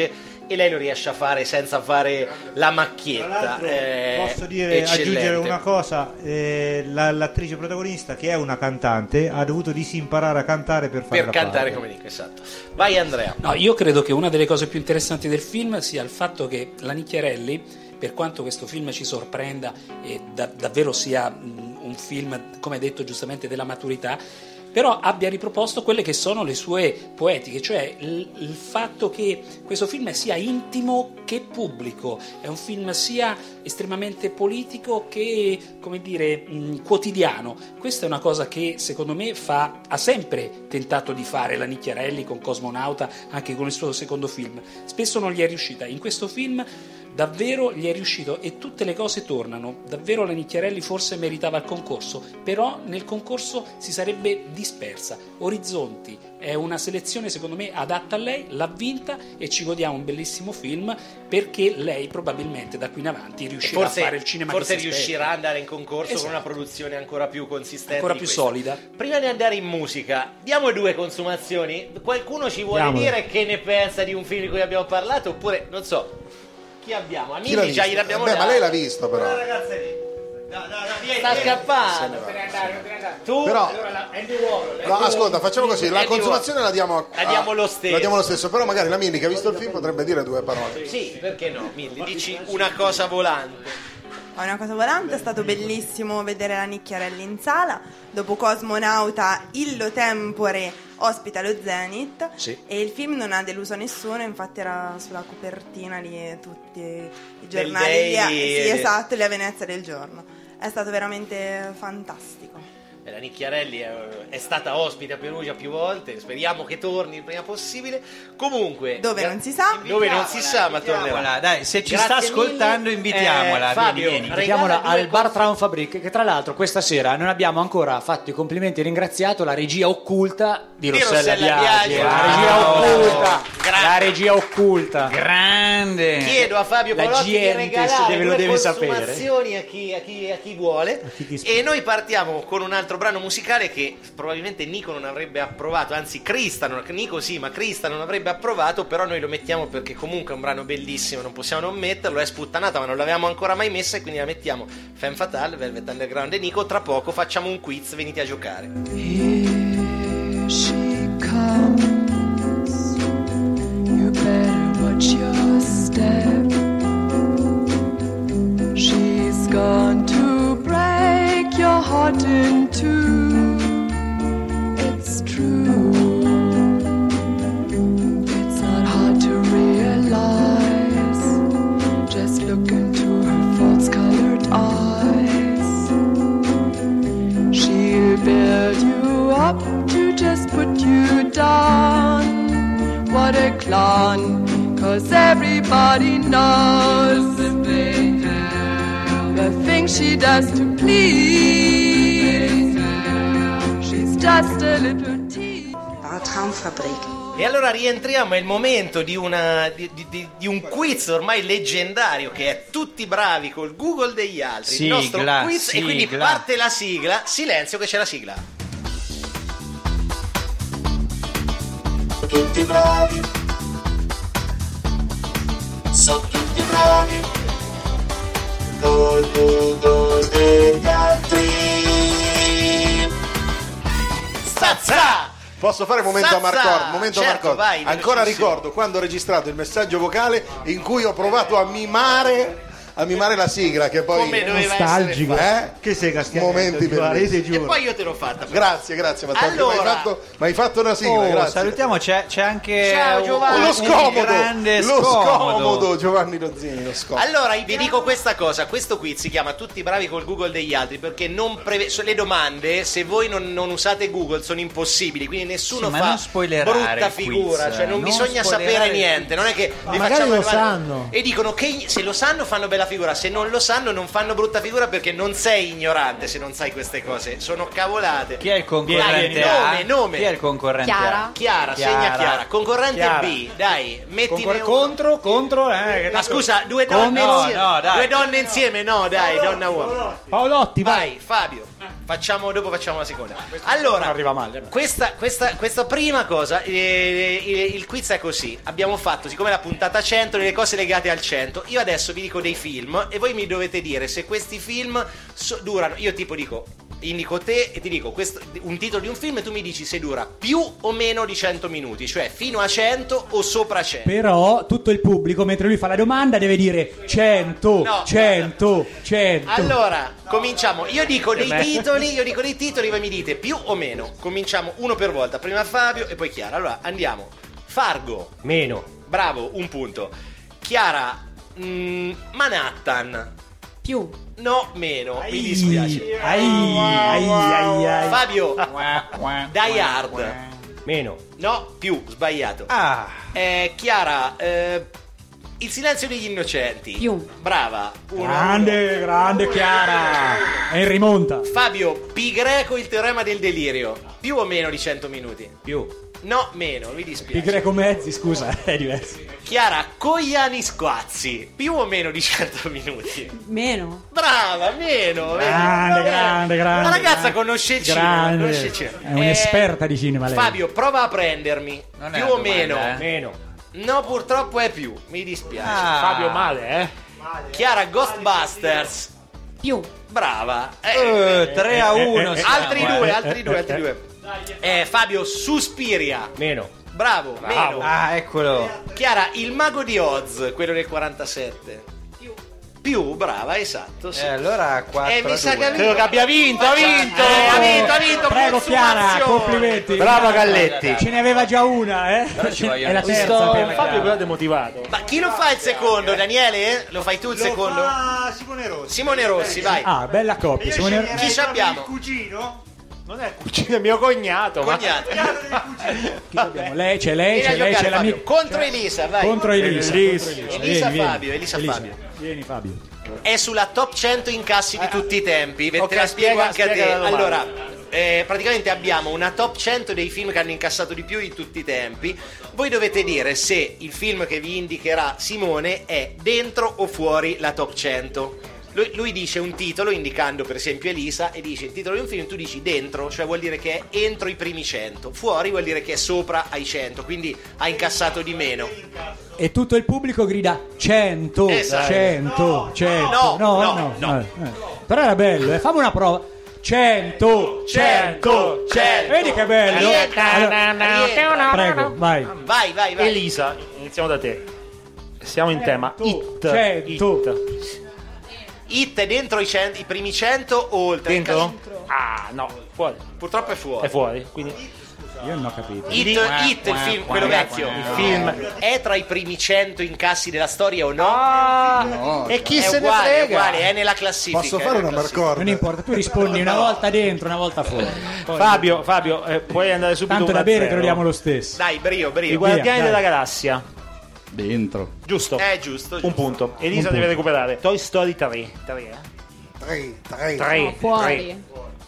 e lei lo riesce a fare senza fare la macchietta. Eh, Posso dire, eccellente. aggiungere una cosa, eh, la- l'attrice protagonista, che è una cantante, ha dovuto disimparare a cantare per fare Per la cantare parte. come dico, esatto. Vai Andrea. No, io credo che una delle cose più interessanti del film sia il fatto che la Nicchiarelli, per quanto questo film ci sorprenda e da- davvero sia mh, un film, come hai detto giustamente, della maturità, però abbia riproposto quelle che sono le sue poetiche, cioè il, il fatto che questo film sia intimo che pubblico, è un film sia estremamente politico che, come dire, mh, quotidiano. Questa è una cosa che secondo me fa, ha sempre tentato di fare la Nicchiarelli con Cosmonauta, anche con il suo secondo film. Spesso non gli è riuscita, in questo film davvero gli è riuscito e tutte le cose tornano. Davvero la Nicchiarelli forse meritava il concorso, però nel concorso si sarebbe dispersa. Orizzonti è una selezione secondo me adatta a lei, l'ha vinta e ci godiamo un bellissimo film, perché lei probabilmente da qui in avanti riuscirà Forse, a fare il cinema forse che si riuscirà aspetta. ad andare in concorso Esatto. con una produzione ancora più consistente, Ancora di più questa. solida. Prima di andare in musica, diamo due consumazioni. Qualcuno ci vuole Diamole. dire che ne pensa di un film di cui abbiamo parlato? Oppure, non so, chi abbiamo? A Chi l'ha Milly già visto? gliel'abbiamo Beh, dato. ma lei l'ha visto però. Sta scappando. Tu? Però- Allora, la- Andy Warhol, No, Andy ascolta, facciamo così, la Andy consumazione la diamo, a, La diamo lo stesso. la diamo lo stesso, però magari la Milly che ha visto il film potrebbe dire due parole. Sì, perché no? Milly, dici una cosa volante. È una cosa volante, è stato bellissimo vedere la Nicchiarelli in sala. Dopo Cosmonauta, Illo Tempore ospita lo Zenith. Sì. E il film non ha deluso nessuno, infatti era sulla copertina di tutti i giornali. Daily, lì a- eh, sì, esatto, le a Venezia del giorno. È stato veramente fantastico. La Nicchiarelli è, è stata ospite a Perugia più volte, speriamo che torni il prima possibile. Comunque, Dove gra- non si sa. dove non si sa, ma tornerà. Invitiamola, dai, se ci Grazie sta ascoltando, mille. invitiamola. Eh, Fabio, vieni, vieni. Invitiamola regala due al Bar Traum Fabric, che tra l'altro questa sera non abbiamo ancora fatto i complimenti e ringraziato la regia occulta di Di Rossella Rossella Biagi. Biagi. La regia Bravo. occulta, Grande. la regia occulta. Grande. Chiedo a Fabio La Palotti di gente regalare deve- lo due deve sapere. consumazioni a chi, a chi- a chi vuole. chi ti E noi partiamo con un altro brano musicale che probabilmente Nico non avrebbe approvato, anzi Crista, non, Nico sì, ma Crista non avrebbe approvato, però noi lo mettiamo perché comunque è un brano bellissimo, non possiamo non metterlo, è sputtanata ma non l'avevamo ancora mai messa e quindi la mettiamo. Femme Fatale, Velvet Underground e Nico. Tra poco facciamo un quiz, venite a giocare. Here she comes. You better watch your step. She's gone to break your heart in two. It's true. It's not hard to realize. Just look into her false-colored eyes. She'll build you up to just put you down. What a clown, 'cause everybody knows the things she does to please. She's just a little tease. Bar Traumfabrik. E allora rientriamo, è il momento di, una, di, di- di- di un quiz ormai leggendario che è Tutti bravi col Google degli altri. Sigla, il nostro quiz, e quindi sigla. parte la sigla. Silenzio che c'è la sigla. Tutti bravi, sono tutti bravi, col Google degli altri. Zazza! Posso fare un momento Zazza! a Marcord? Momento Certo, a Marcord. vai, Ancora velocissimo. ricordo quando ho registrato il messaggio vocale in cui ho provato a mimare a mimare la sigla che poi Come doveva nostalgico. essere fatta. eh? Che sei caschiato? Momenti bellissimi. E poi io te l'ho fatta. Grazie, grazie Matteo. Allora- Mi hai fatto, mi hai fatto una sigla, Oh, grazie. salutiamo, c'è, c'è anche Ciao, un- Giovanni. un, Lo scomodo, grande lo scomodo. scomodo Giovanni Rozzini, lo scomodo. Allora, vi dico questa cosa, questo quiz si chiama Tutti bravi col Google degli altri perché non preve- so- le domande, se voi non, non usate Google, sono impossibili, quindi nessuno Sì, ma fa non spoilerare brutta il figura, quiz, cioè non, non bisogna spoilerare sapere il niente, non è che Ma vi magari facciamo lo arrivare- sanno. e dicono che se lo sanno fanno bella figura, se non lo sanno non fanno brutta figura perché non sei ignorante se non sai queste cose, sono cavolate. Chi è il concorrente Dai, A? nome, nome. Chi è il concorrente Chiara. A? Chiara, segna Chiara. Concorrente Chiara. B, dai, mettine Concor- un- contro, contro, eh, che Ma tanto- scusa, due donne No, insieme. no, dai. Due donne insieme, no, dai, donna uomo. Paolotti, vai. Vai, Fabio. Facciamo, dopo facciamo la seconda. Allora, non arriva male. Questa, questa, questa prima cosa, eh, il, il quiz è così. Abbiamo fatto, siccome la puntata cento, le cose legate al cento. Io adesso vi dico dei film e voi mi dovete dire se questi film so, durano. Io tipo dico, indico te e ti dico questo, un titolo di un film e tu mi dici se dura più o meno di cento minuti, cioè fino a cento o sopra cento. Però tutto il pubblico, mentre lui fa la domanda, deve dire cento, No, cento, cento. Allora, cominciamo. Io dico dei titoli, io dico dei titoli, voi mi dite più o meno. Cominciamo uno per volta. Prima Fabio e poi Chiara. Allora, andiamo. Fargo. Meno. Bravo, un punto. Chiara, mm, Manhattan. Più. No, meno. Mi dispiace. Ai, ai, ai, ai. Fabio, Die Hard. Meno. No, più, sbagliato. Ah. Eh, Chiara, eh, Il silenzio degli innocenti. Più. Brava. Uno, Grande, uno. grande Chiara. E in rimonta. Fabio, Pi greco, il teorema del delirio. Più o meno di cento minuti? Più. No, meno, mi dispiace. I greco mezzi, scusa, è diverso. Chiara, Cogliani Squazzi. Più o meno di cento minuti? Meno. Brava, meno. Grande, meno. grande, grande. La ragazza grande. conosce il cinema. Grande. Conosce il cinema. È un'esperta di cinema lei. Fabio, prova a prendermi. Non è più una o domanda, meno? eh. Meno. No, purtroppo è più. Mi dispiace. Ah. Fabio male, eh? Chiara, Ghostbusters. Più. Brava. Eh, tre a uno. Eh, altri due, altri due, altri due. Eh, Fabio, Suspiria. Meno. Bravo, Bravo. meno. Ah, eccolo. Chiara, il mago di Oz, quello del quarantasette. Più. Più, brava, esatto. Sì. Eh, allora quattro Eh, mi a sa due. che ha Credo che abbia vinto, ha vinto! Eh, ha vinto, ha vinto. Prego Chiara, consumazione. complimenti. Brava Galletti. Ce ne aveva già una, eh? Però ci vogliono- È la terza. Sto... per la Fabio Chiara. però è demotivato. Ma chi lo fa il secondo, Daniele? Lo fai tu il secondo? Simone Rossi. Simone Rossi, vai. Ah, bella coppia. Simone- Chi ci abbiamo? Il cugino? Non è cucino, è mio cognato. ma- Cognato. Chi abbiamo? Lei, c'è lei, Vieni c'è a lei, giocare, c'è Fabio. l'amico. Contro Elisa, vai. Contro Elisa. Elisa. contro Elisa Vieni, Fabio, vieni. Elisa Fabio. Vieni Fabio. È sulla top cento incassi di tutti i tempi. Ve ok, te la spiego spiega- anche a te. spiega la domanda. Allora, eh, praticamente abbiamo una top cento dei film che hanno incassato di più di tutti i tempi. Voi dovete dire se il film che vi indicherà Simone è dentro o fuori la top cento. Lui, lui dice un titolo indicando per esempio Elisa e dice il titolo di un film, tu dici dentro, cioè vuol dire che è entro i primi cento, fuori vuol dire che è sopra ai cento, quindi ha incassato di meno. E tutto il pubblico grida cento, Esatto. cento, cento. No, no, no, no. Eh, eh. Però era bello, eh. Fammi una prova. cento, cento, cento. Vedi che bello. Allora, prego, vai. Vai, vai, vai. Elisa, iniziamo da te. Siamo in tema It. cento. It. It è dentro i, cento, i primi cento o oltre? Dentro? Ah, no, fuori. Purtroppo è fuori. È fuori, quindi Io non ho capito. It, It, il film, quello vecchio. Il film. È tra i primi cento incassi della storia o no? Ah, e chi è se ne uguale, frega? è uguale, è nella classifica. Posso è fare nella una classifica. marcord? Non importa, tu rispondi una volta dentro, una volta fuori. Poi- Fabio, Fabio, eh, puoi andare subito Tanto uno da a bere te lo zero. diamo lo stesso. Dai, brio, brio. I Guardiani Via, della dai. Galassia. Dentro. Giusto. È giusto, giusto. Un punto. Elisa Un deve punto. recuperare. Toy Story tre. tre. eh? Tre, tre. Tre. No, fuori.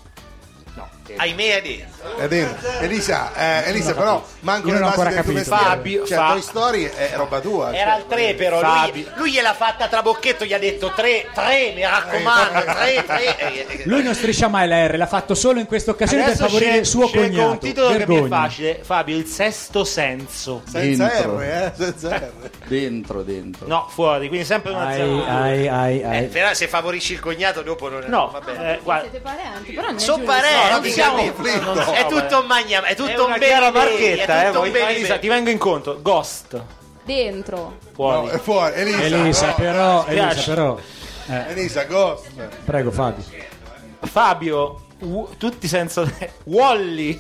Ahimè è dentro. È dentro. Elisa, eh, Elisa però manco Io le non ho basi ancora del capito. tuo mestiere. Fabio, cioè, Fa- Toy Story è roba tua. Era cioè. il tre però, lui, Fabio. lui gliel'ha fatta tra bocchetto, gli ha detto tre, tre, mi raccomando, tre, tre. Eh, eh, Lui non striscia mai la R, l'ha fatto solo in questa occasione Adesso per favorire il scel- suo scelgo cognato. un titolo che mi è Vergogna. facile. Fabio, il sesto senso. Senza Dentro. R, eh? Senza R. Dentro, dentro. No, fuori, quindi sempre una Ai, zero. ai, ai, Eh, ai. però se favorisci il cognato dopo non No, va bene. eh, guarda, Siete parenti, però non è Sono giusto. parenti, no, non siamo- siamo- non so, è tutto un magna, è è tutto una un chiara bene, marchetta, è eh, tutto voi- un bene. Elisa, ti vengo incontro. Ghost. Dentro. Fuori. No, è fuori. Elisa, Elisa, no. però, Mi piace. Elisa, però. Eh, Elisa, Ghost. prego Fabio. Fabio, u- tutti senza Wally.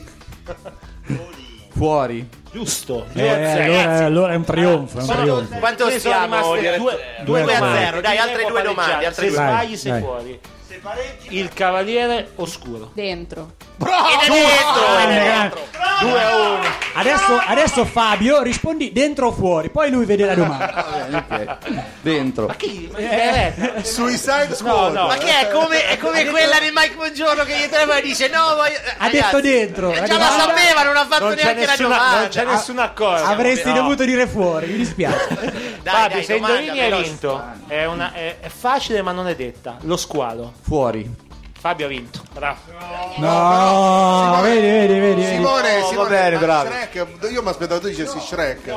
Fuori. Giusto. Eh, due a zero. allora, allora è un trionfo, è un Sono- trionfo. Quanto Quindi sono siamo? rimaste direttore? due, Due due a domande. zero, dai, Chi altre può due pareggiare? domande, altre Se due. sbagli Dai, sei dai. fuori. Il Cavaliere Oscuro. Dentro. Ed è dentro, ed è Grande, dentro. due a uno. Adesso, adesso Fabio rispondi dentro o fuori, poi lui vede la domanda. Va bene, ok. Dentro. Ma chi? Ma eh, Suicide Squad. no. Ma che è come, è come quella di Mike Buongiorno che gli telefona e dice no voglio... Ha detto dentro. Eh, la già la domanda- sapeva, non ha fatto non c'è neanche la nessuna, domanda. non c'è nessun accordo. Avresti No. dovuto dire fuori, mi dispiace. Dai, Fabio, dai, se domanda, indovini hai veloce. vinto. È, una, è, è facile ma non è detta. Lo squalo. Fuori. Fabio ha vinto. Bravo. No, vedi, vedi, vedi. vedi. Simone, No, Simone, va bene, ma bravo. Shrek, io mi aspettavo tu dicessi Shrek.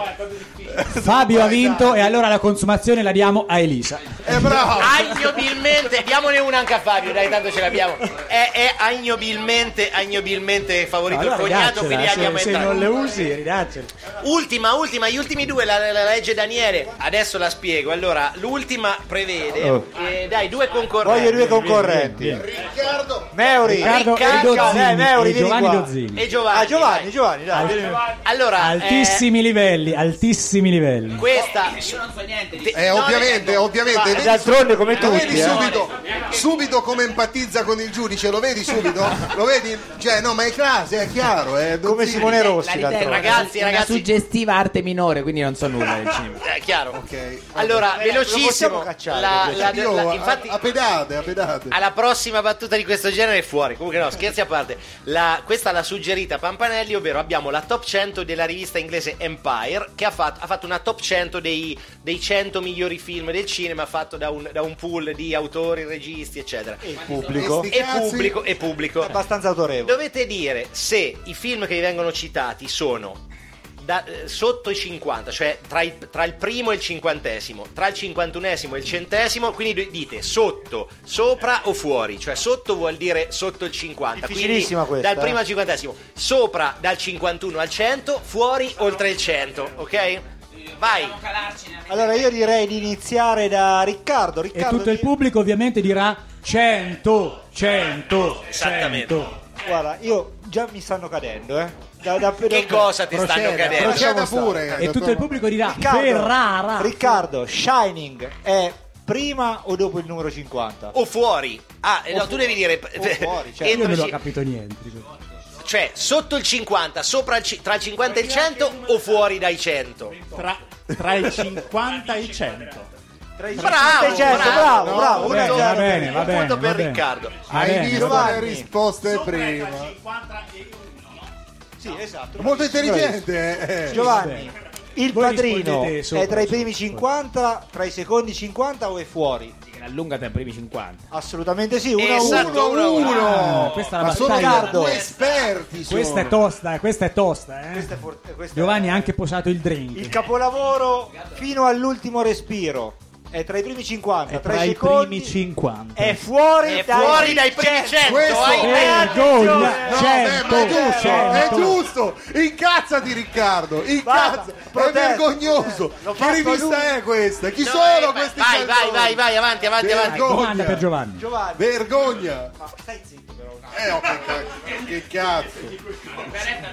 Fabio ha vinto e allora la consumazione la diamo a Elisa. È bravo. Agnobilmente, diamone una anche a Fabio, dai, tanto ce l'abbiamo. È, è agnobilmente, agnobilmente favorito Allora, il cognato, ridaccela, quindi se, andiamo a se entrare. non le usi, ridaccela. Ultima, ultima, gli ultimi due la, la, la legge Daniele. Adesso la spiego. Allora, l'ultima prevede Oh. eh, dai, due concorrenti. Voglio due concorrenti. Riccardo. Meuri. Riccardo e Riccardo, Dozzini, dai, Meuri, e vieni Giovanni qua. Dozzini. E Giovanni. Ah, Giovanni, dai. Giovanni, dai. vieni. Allora, Altissimi livelli, altissimi livelli. eh, questa Io non so niente di Eh, ovviamente, ovviamente. Ma Vedi d'altronde come Lo tutti, vedi eh. subito, subito come empatizza con il giudice, lo vedi subito? Lo vedi? Cioè, no, ma è classe, è chiaro. È Come Simone Rossi, La ritengo d'altronde. Ragazzi, una ragazzi. suggestiva arte minore, quindi non so nulla del cinema. è chiaro. Ok. Allora, Eh, lo velocissimo. possiamo cacciare, La, questo. la- Io, la- a- infatti, a, pedate, a pedate. alla prossima battuta di questo genere è fuori. Comunque no, scherzi a parte. La- questa l'ha suggerita Pampanelli, ovvero abbiamo la top cento della rivista inglese Empire, che ha fatto, ha fatto una top cento dei, dei cento migliori film del cinema, fatto da un, da un pool di autori, registi, eccetera. Il pubblico. Sti E cazzi. pubblico, e pubblico. Abbastanza autorevole. Dovete dire se i film che vi vengono citati sono da, eh, sotto i cinquanta, cioè tra il, tra il primo e il cinquantesimo, tra il cinquantunesimo e il centesimo, quindi dite sotto, sopra o fuori, cioè sotto vuol dire sotto il cinquanta, quindi Difficilissima questa, dal primo eh. al cinquantesimo, sopra dal cinquantuno al cento, fuori oltre il cento, ok? Vai. Allora io direi di iniziare da Riccardo. E Riccardo tutto il di- pubblico ovviamente dirà cento, cento, Esattamente. cento. Guarda, io già mi stanno cadendo, eh. Da, da, Che cosa ti stanno Proceda, cadendo? proceda Proceda pure. E tutto il pubblico dirà Riccardo, Ferrara. Riccardo, Shining è prima o dopo il numero cinquanta? O fuori. Ah, eh, no, tu devi dire o fuori, cioè, Io non entro ho ci- capito niente di questo. cioè sotto il cinquanta, sopra il ci- tra il cinquanta e il cento o fuori dai cento? Tra, tra il cinquanta e il cento. Bravo, cento, bravo, No, bravo. va una bene, gara va bene, per- va Un bene. punto per bene. Riccardo. Va Hai bene, visto va le bene. risposte prima. Sì, esatto. Molto intelligente. eh. Giovanni, il Voi padrino rispondete sopra, è tra i sopra, primi cinquanta, tra i secondi cinquanta o è fuori? Allungate ai primi cinquanta. Assolutamente sì, uno a Esatto, uno. uno a uno. Ah, questa è la Ma sono battaglia. due esperti. sono. Questa è tosta, questa è tosta, eh. Questa è for- questa Giovanni è- ha anche posato il drink. Il capolavoro fino all'ultimo respiro è tra i primi cinquanta, È tra, tra i i secondi primi cinquanta. è fuori, È dai, fuori dai primi cento. Questo- ahimè. Vergogna, No, cento, beh, ma è giusto, è cento. giusto. Incazzati Riccardo, incazza. Basta, È protesto. vergognoso. L'ho Che fatto rivista lui. è questa? Chi No, sono eh, questi vai, vai, calzoni? vai, vai, avanti, avanti, avanti. Vergogna. Domanda per Giovanni. Giovanni. Vergogna. Ma stai zitto però. Eh, oh, che cazzo. Che cazzo.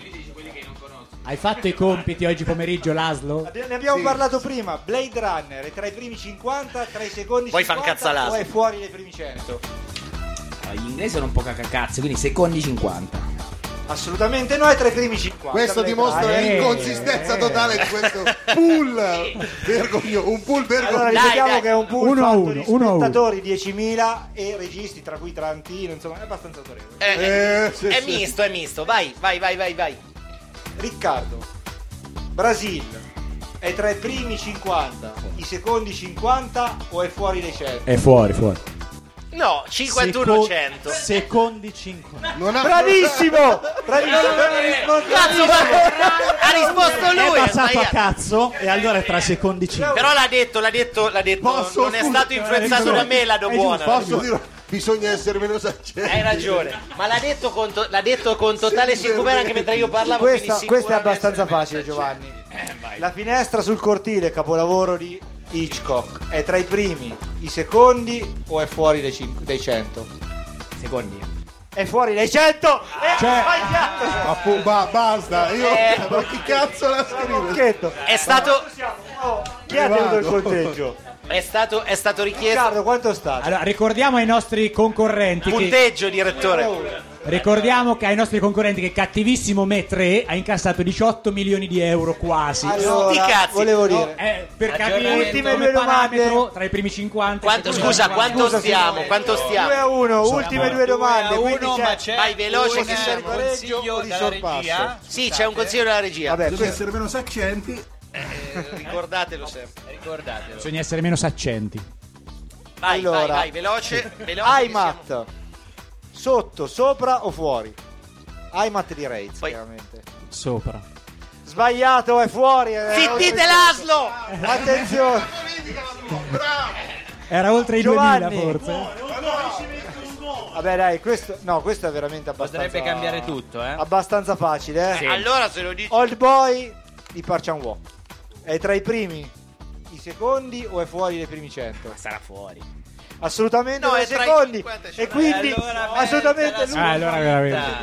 Hai fatto i compiti oggi pomeriggio, Laszlo? Ne abbiamo Sì. parlato prima. Blade Runner è tra i primi cinquanta, tra i secondi Poi fa un cinquanta cazzalato. o è fuori dai primi cento? Gli inglesi sono un po' cacacazzi, quindi secondi cinquanta. Assolutamente no, è tra i primi cinquanta. Questo Blade dimostra Runner. Eh, l'inconsistenza eh. totale di questo pool vergognoso, un pool Allora vergognoso. ripetiamo dai. che è un pool Uno a fatto uno, di uno a uno. spettatori diecimila e registi, tra cui Tarantino, insomma, è abbastanza autorevole. Eh, eh, Eh, sì, è sì. misto, è misto. Vai, vai, vai, vai, vai. Riccardo, Brasil è tra i primi cinquanta, i secondi cinquanta o è fuori dai cento? È fuori, fuori. No, cinquantuno cento. Secondi cinquanta. Non ha- Bravissimo! Bravissimo! risposto Cazzo, ma ha risposto lui. È ha passato a sbagliato. cazzo e allora è tra secondi cinquanta. Però l'ha detto, l'ha detto, l'ha detto. Posso- non è stato influenzato da me la do È buona. Posso dire, bisogna essere meno saggenti. Hai ragione, ma l'ha detto con, to- l'ha detto con totale Sì, sicurezza anche mentre io parlavo. Questa, quindi questa è sicuramente abbastanza essere facile, meno Giovanni. saggenti. La finestra sul cortile, capolavoro di Hitchcock, è tra i primi, i secondi o è fuori dai, cinque, dai cento? Secondi. È fuori dai cento! È Cioè- sbagliato! Appu- ba- basta, io Eh. ma chi cazzo l'ha scritto? Lucchetto. È stato, Oh, chi ha tenuto il Vado. conteggio? è stato, è stato richiesto. Riccardo, quanto è stato? Allora, ricordiamo ai nostri concorrenti che, Punteggio, direttore. ricordiamo che ai nostri concorrenti che Cattivissimo Me tre ha incassato diciotto milioni di euro quasi. Allora, sti cazzi. volevo dire, Eh, per Aggiornamento. capire Ultime come due domande. parametro tra i primi cinquanta e Quanto, i secondi scusa, cinquanta. quanto Scusa, stiamo? Simone. Quanto due stiamo? a uno, ultime due domande, Due a quindi uno, c'è ma c'è Vai veloce un che serve consiglio o di dalla sorpasso? regia. Sì, c'è un consiglio della regia. Vabbè, Bisogna questo- essere meno saccenti. Eh, ricordatelo sempre. Ricordatelo. Bisogna essere meno saccenti. Vai, Allora, vai, vai, veloce, veloce. che siamo- iMac sotto, sopra o fuori? IMAT di Reitz, chiaramente. Sopra. Sbagliato, è fuori. è- Zittite l'aslo! Attenzione. Era oltre i Giovanni. duemila forse. Vabbè dai, questo, no, questo è veramente abbastanza... Potrebbe cambiare tutto, eh? Abbastanza facile, eh? Sì. Allora se lo dici... Old Boy di Park Chan-wook. È tra i primi, i secondi o è fuori dai primi cento? Sarà fuori. Assolutamente No, dai è tra i secondi. cinquanta e E quindi allora assolutamente mettila lui. Ah, allora veramente.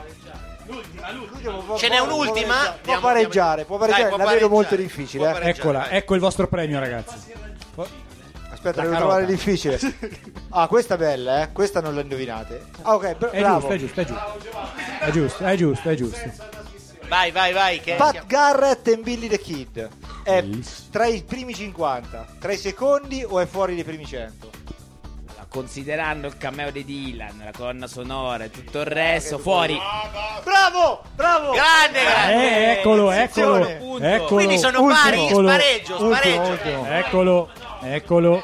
Ce n'è un'ultima? Può Andiamo- pareggiare, può pareggiare, Dai, può la vedo pareggiare, molto difficile. può eh. pareggiare. Eccola, ecco il vostro premio, ragazzi. Aspetta, La devo carota. trovare difficile. Ah, questa è bella, eh? Questa non la indovinate. Ah, ok, bra- È bravo. giusto, è giusto, è giusto. È giusto, è giusto, è giusto. Vai, vai, vai. Che Pat Garrett e Billy the Kid. È tra i primi cinquanta, tra i secondi o è fuori dai primi cento? Considerando il cameo di Dylan, la colonna sonora e tutto il resto, fuori. Bravo, bravo. Grande, grande. Eh, eccolo, eccolo, Attenzione. eccolo. Quindi sono Ultimo, pari, eccolo, spareggio, ultimo, spareggio. ultimo. Eccolo, eccolo.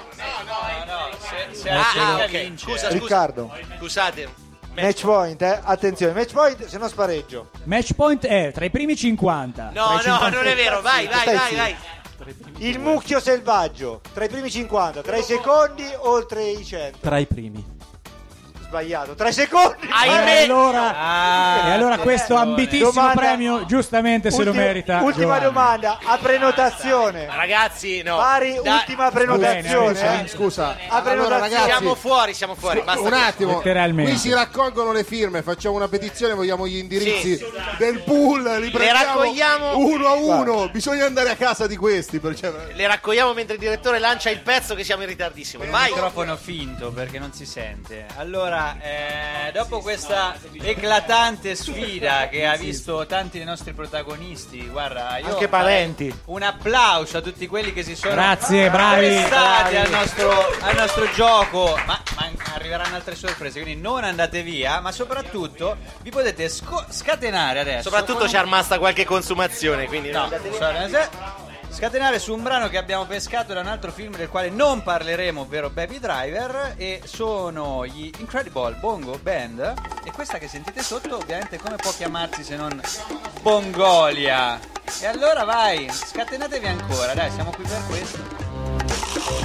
Se Ah, ah, Alcina ok. vince. Scusa, scusa. Riccardo. Scusate. Match point, eh? Attenzione, match point, se no spareggio. Match point è tra i primi cinquanta. No, tra i no, cinquanta non è vero. Vai, vai, Stai vai, zitto. vai. Il mucchio selvaggio, tra i primi cinquanta, tra i secondi o oltre i cento? Tra i primi. Sbagliato, tra i secondi. E allora, Ah, e allora questo ambitissimo Domanda- premio giustamente se lo Ultima- merita. Ultima Giovanni. domanda, a prenotazione. Ragazzi, no. Pari, Da- ultima prenotazione. Scusa, eh. scusa. A Allora, prenotazione. ragazzi, Siamo fuori, siamo fuori. Basta un che- attimo, Letteralmente. qui si raccolgono le firme, facciamo una petizione, vogliamo gli indirizzi Sì. del pool, li prendiamo raccogliamo- uno a uno, bisogna andare a casa di questi. Perché... Le raccogliamo mentre il direttore lancia il pezzo che siamo in ritardissimo. Il Vai. microfono finto perché non si sente. Allora, eh, dopo questa eclatante sfida che ha visto tanti dei nostri protagonisti, guarda, io Anche farei parenti. un applauso a tutti quelli che si sono Grazie, bravi. prestati Bravi. al nostro, al nostro gioco. Ma, ma arriveranno altre sorprese, quindi non andate via, ma soprattutto vi potete sco- scatenare adesso. Soprattutto con ci è rimasta qualche consumazione, quindi non No, andate via. sorry, se- scatenare su un brano che abbiamo pescato da un altro film del quale non parleremo, ovvero Baby Driver, e sono gli Incredible Bongo Band, e questa che sentite sotto ovviamente come può chiamarsi se non Bongolia. E allora vai, scatenatevi ancora, dai, siamo qui per questo.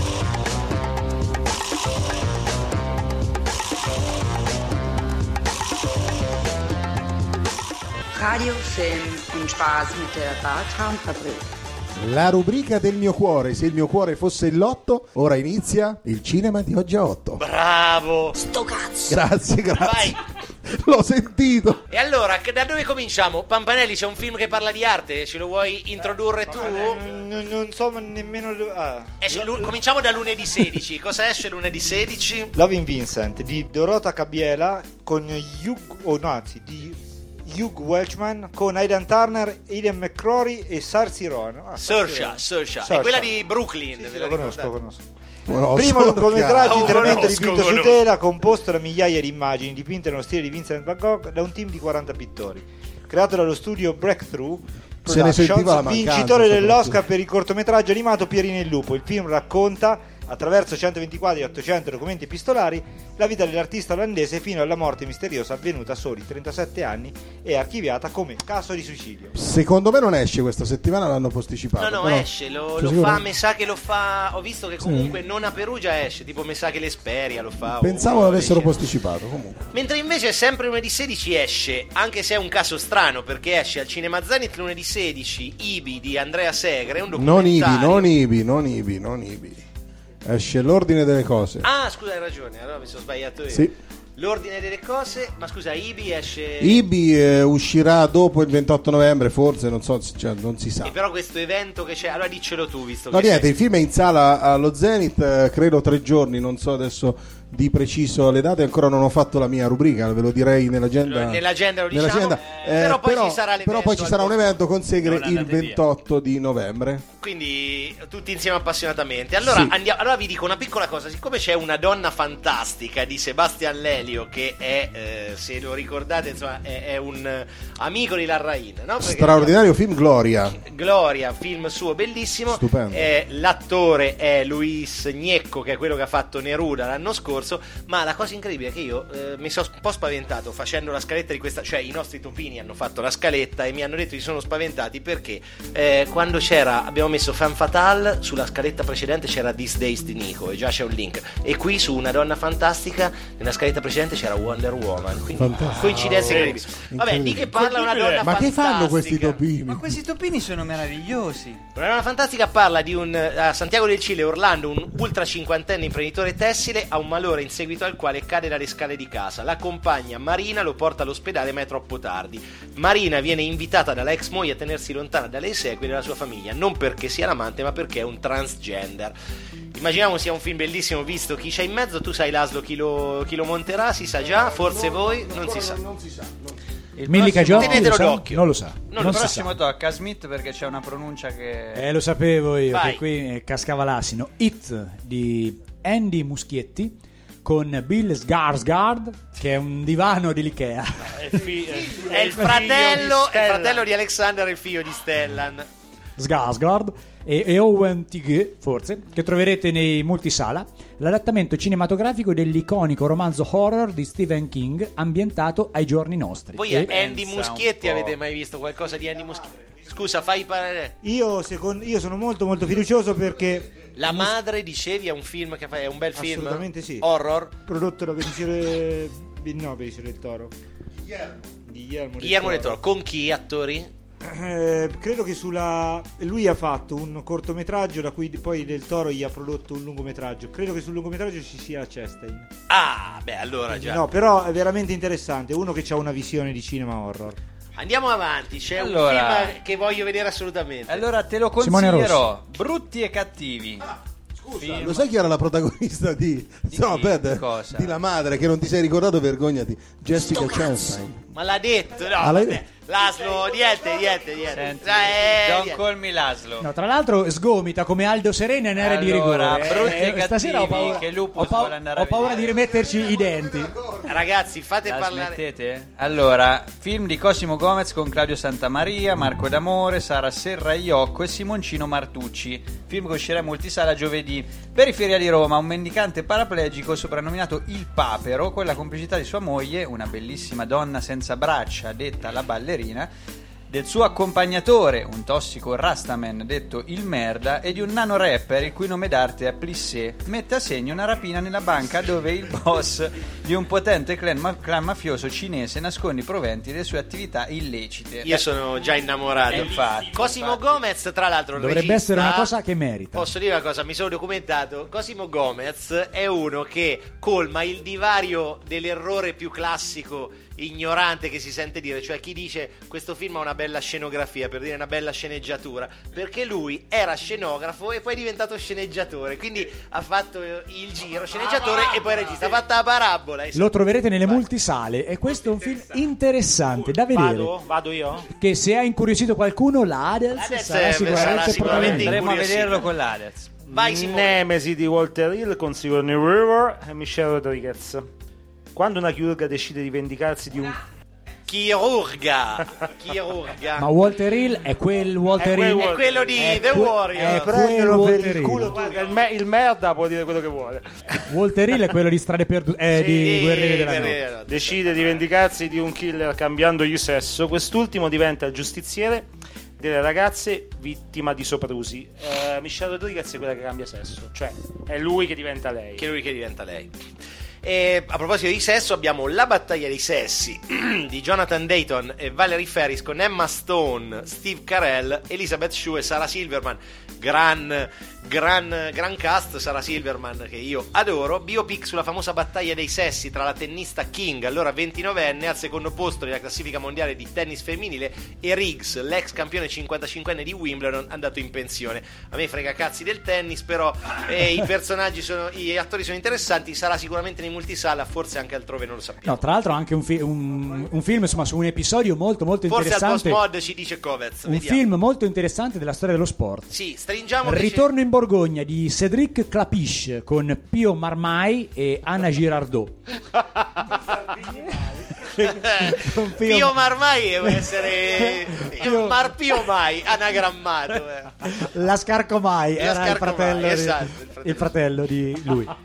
Radio, Film und Spaß mit der Bartraumfabrik. La rubrica del mio cuore, se il mio cuore fosse il lotto, ora inizia il cinema di oggi a otto. Bravo. Sto cazzo. Grazie, grazie. Vai. L'ho sentito. E allora, che- da dove cominciamo? Pampanelli, c'è un film che parla di arte, ce lo vuoi introdurre tu? Non, non so nemmeno. Ah. Esce lu- cominciamo da lunedì sedici. Cosa esce lunedì sedici? Loving Vincent di Dorota Cabiela con Hugh, oh no, anzi, di Hugh Welchman con Aidan Turner, Aidan McCrory e Saoirse Ronan. Ah, Saoirse, Ronan. Saoirse. È Saoirse. quella di Brooklyn. Sì, ve sì, la lo conosco, ricordate? lo conosco. Conosco, Primo lungometraggio chiaro. interamente Conosco, dipinto su conosco. tela, composto da migliaia di immagini dipinte nello stile di Vincent Van Gogh da un team di quaranta pittori. Creato dallo studio Breakthrough Se ne sentiva la Productions, mancanza, vincitore dell'Oscar soprattutto. per il cortometraggio animato Pierino il Lupo. Il film racconta, attraverso centoventi quadri e ottocento documenti epistolari, la vita dell'artista olandese fino alla morte misteriosa avvenuta a soli trentasette anni e archiviata come caso di suicidio. Secondo me non esce questa settimana, l'hanno posticipato. No, no, però- esce, lo, Sei lo sicuro? fa, mi sa che lo fa. Ho visto che comunque non a Perugia esce, tipo mi sa che l'Esperia lo fa. o- Pensavo l'avessero posticipato comunque. Mentre invece sempre lunedì sedici esce, anche se è un caso strano, perché esce al Cinema Zenith lunedì sedici, Ibi di Andrea Segre, un Non Ibi, documentario. non Ibi, non Ibi, non Ibi. Esce l'ordine delle cose. Ah, scusa, hai ragione, allora mi sono sbagliato io. Sì. L'ordine delle cose, ma scusa, Ibi esce. Ibi eh, uscirà dopo il ventotto novembre, forse, non so, cioè, non si sa. E però questo evento che c'è, allora diccelo tu, visto No, che niente, sei- il film è in sala allo Zenith, eh, credo tre giorni, non so adesso di preciso le date, ancora non ho fatto la mia rubrica, ve lo direi nell'agenda. Nell'agenda lo diciamo, nell'agenda. eh, però poi ci sarà l'evento però poi ci al sarà un posto. evento con Segre Non il andate via. ventotto di novembre. Quindi tutti insieme appassionatamente. Allora, Sì. andiamo, allora vi dico una piccola cosa. Siccome c'è una donna fantastica di Sebastian Lelio, che è, eh, se lo ricordate, insomma, è, è un eh, amico di Larrain, no? Perché- Straordinario film Gloria. Gloria, film suo bellissimo. Stupendo. Eh, l'attore è Luis Gnecco, che è quello che ha fatto Neruda l'anno scorso. discorso, ma la cosa incredibile è che io eh, mi sono un po' spaventato facendo la scaletta di questa, cioè i nostri topini hanno fatto la scaletta e mi hanno detto che si sono spaventati perché eh, quando c'era, abbiamo messo Femme Fatale, sulla scaletta precedente c'era These Days di Nico e già c'è un link, e qui su Una donna fantastica nella scaletta precedente c'era Wonder Woman, quindi Fantastico. coincidenze incredibili. Vabbè, di che parla Una donna Ma fantastica? che fanno questi topini? Ma questi topini sono meravigliosi. Una donna fantastica parla di un a Santiago del Cile, Orlando, un ultra cinquantenne imprenditore tessile ha un malore in seguito al quale cade dalle scale di casa. La compagna Marina lo porta all'ospedale ma è troppo tardi. Marina viene invitata dalla ex moglie a tenersi lontana dalle esequie della sua famiglia, non perché sia l'amante ma perché è un transgender. Immaginiamo sia un film bellissimo, visto chi c'è in mezzo. Tu sai, Laszlo, chi lo, chi lo monterà? Si sa già? Forse voi? Non si sa. Non si sa. Il Millica prossimo- Giotti Tenetelo lo sa? d'occhio. Non lo sa. Non il lo prossimo sa. tocca a Smith perché c'è una pronuncia che... Eh, lo sapevo io, Vai. che qui eh, cascava l'asino. It di Andy Muschietti con Bill Skarsgård, che è un divano dell'Ikea. È, fi- è- È il fratello, il fratello di Alexander e il figlio di Stellan. Skarsgård e, e Owen Tighe, forse, che troverete nei multisala, l'adattamento cinematografico dell'iconico romanzo horror di Stephen King ambientato ai giorni nostri. Voi E- Andy Muschietti avete mai visto qualcosa di Andy Muschietti? Scusa, fai parere. Io, secondo, io sono molto molto fiducioso perché La madre, dicevi, è un film che fa, è un bel film? assolutamente sì. Horror? Prodotto da Benicio no, Benicio del Toro. Guillermo. Guillermo del Guillermo del Toro. Toro. Con chi attori? Eh, credo che sulla lui ha fatto un cortometraggio da cui poi Del Toro gli ha prodotto un lungometraggio. Credo che sul lungometraggio ci sia Chastain. Ah, beh, allora già. No, però è veramente interessante. Uno che ha una visione di cinema horror. Andiamo avanti, c'è Allora- un film che voglio vedere assolutamente. Allora te lo Simone consiglierò. Brutti e cattivi. Film. Lo sai chi era la protagonista di, no, chi? aspetta, Di cosa? di La madre, che non ti sei ricordato, vergognati. Jessica Chastain. Ma l'ha detto, no, Ah, l'hai vabbè. Laszlo, niente, niente, niente. Senti, Eh, Don't niente. call me Laszlo. No, tra l'altro sgomita come Aldo Serena in area di Allora, rigore. brutti e Eh, stasera ho cattivi, paura, che Lupus ho pau- vuole andare a ho paura di vedere. rimetterci i denti. Ragazzi, fate La parlare. smettete? Allora, film di Cosimo Gomez con Claudio Santamaria, Marco D'Amore, Sara Serraiocco e Simoncino Martucci. Film che uscirà in multisala giovedì. Periferia di Roma, un mendicante paraplegico soprannominato Il Papero, con la complicità di sua moglie, una bellissima donna senza braccia, detta la ballerina, del suo accompagnatore, un tossico rastaman detto il merda, e di un nano rapper il cui nome d'arte è Plissé, mette a segno una rapina nella banca dove il boss di un potente clan, ma- clan mafioso cinese nasconde i proventi delle sue attività illecite. Io sono già innamorato. Eh, infatti, Cosimo infatti. Gomez, tra l'altro, il Dovrebbe regista, essere una cosa che merita. Posso dire una cosa, mi sono documentato. Cosimo Gomez è uno che colma il divario dell'errore più classico, ignorante, che si sente dire, cioè chi dice questo film ha una bella scenografia, per dire una bella sceneggiatura, perché lui era scenografo e poi è diventato sceneggiatore, quindi ha fatto il giro sceneggiatore e poi regista, ha fatto la parabola. Lo troverete nelle multisale e questo è un film interessante da vedere. Vado? Vado io? Che se ha incuriosito qualcuno, la Adels Adels sarà è- sicuramente sarà sicuramente protagonista. Andremo a incuriosito. vederlo con l'Adez. Vai, Simone. Nemesi di Walter Hill con Sigourney Weaver e Michelle Rodriguez. Quando una chirurga decide di vendicarsi di un Chirurga. Chirurga. Ma Walter Hill è quel Walter È quel Hill. È quello di È The que- Warrior. è quel Prendilo per Walter il Hill. culo. Guarda, il, me- il merda può dire quello che vuole. Walter Hill è quello di Strade Perdute, eh, di Sì, Guerrieri della Guerrieri Notte. della- Decide di vendicarsi di un killer cambiandogli sesso. Quest'ultimo diventa il giustiziere delle ragazze vittima di soprusi. Eh, Michelle Rodriguez è quella che cambia sesso, cioè è lui che diventa lei. Che lui che diventa lei. E a proposito di sesso, abbiamo La battaglia dei sessi di Jonathan Dayton e Valerie Ferris con Emma Stone, Steve Carell, Elizabeth Shue e Sarah Silverman. Gran, gran, gran cast. Sarah Silverman, che io adoro. Biopic sulla famosa battaglia dei sessi tra la tennista King, allora ventinovenne, al secondo posto nella classifica mondiale di tennis femminile, e Riggs, l'ex campione cinquantacinquenne di Wimbledon, andato in pensione. A me frega cazzi del tennis, però eh, i personaggi sono, gli attori sono interessanti. Sarà sicuramente nei multisala, forse anche altrove, non lo sappiamo. No, tra l'altro anche un, fi- un, un film, insomma, su un episodio molto molto Forse al post interessante. mod ci dice Covez. Un Vediamo. film molto interessante della storia dello sport. Sì, stringiamo che Ritorno in Borgogna di Cédric Clapiche con Pio Marmai e Anna Girardot. Con Pio, Pio Marmai deve essere Pio- Marpio Mai anagrammato. eh. La Scarcomai La era il Scarcomai, fratello, esatto, di, il fratello. il fratello di lui.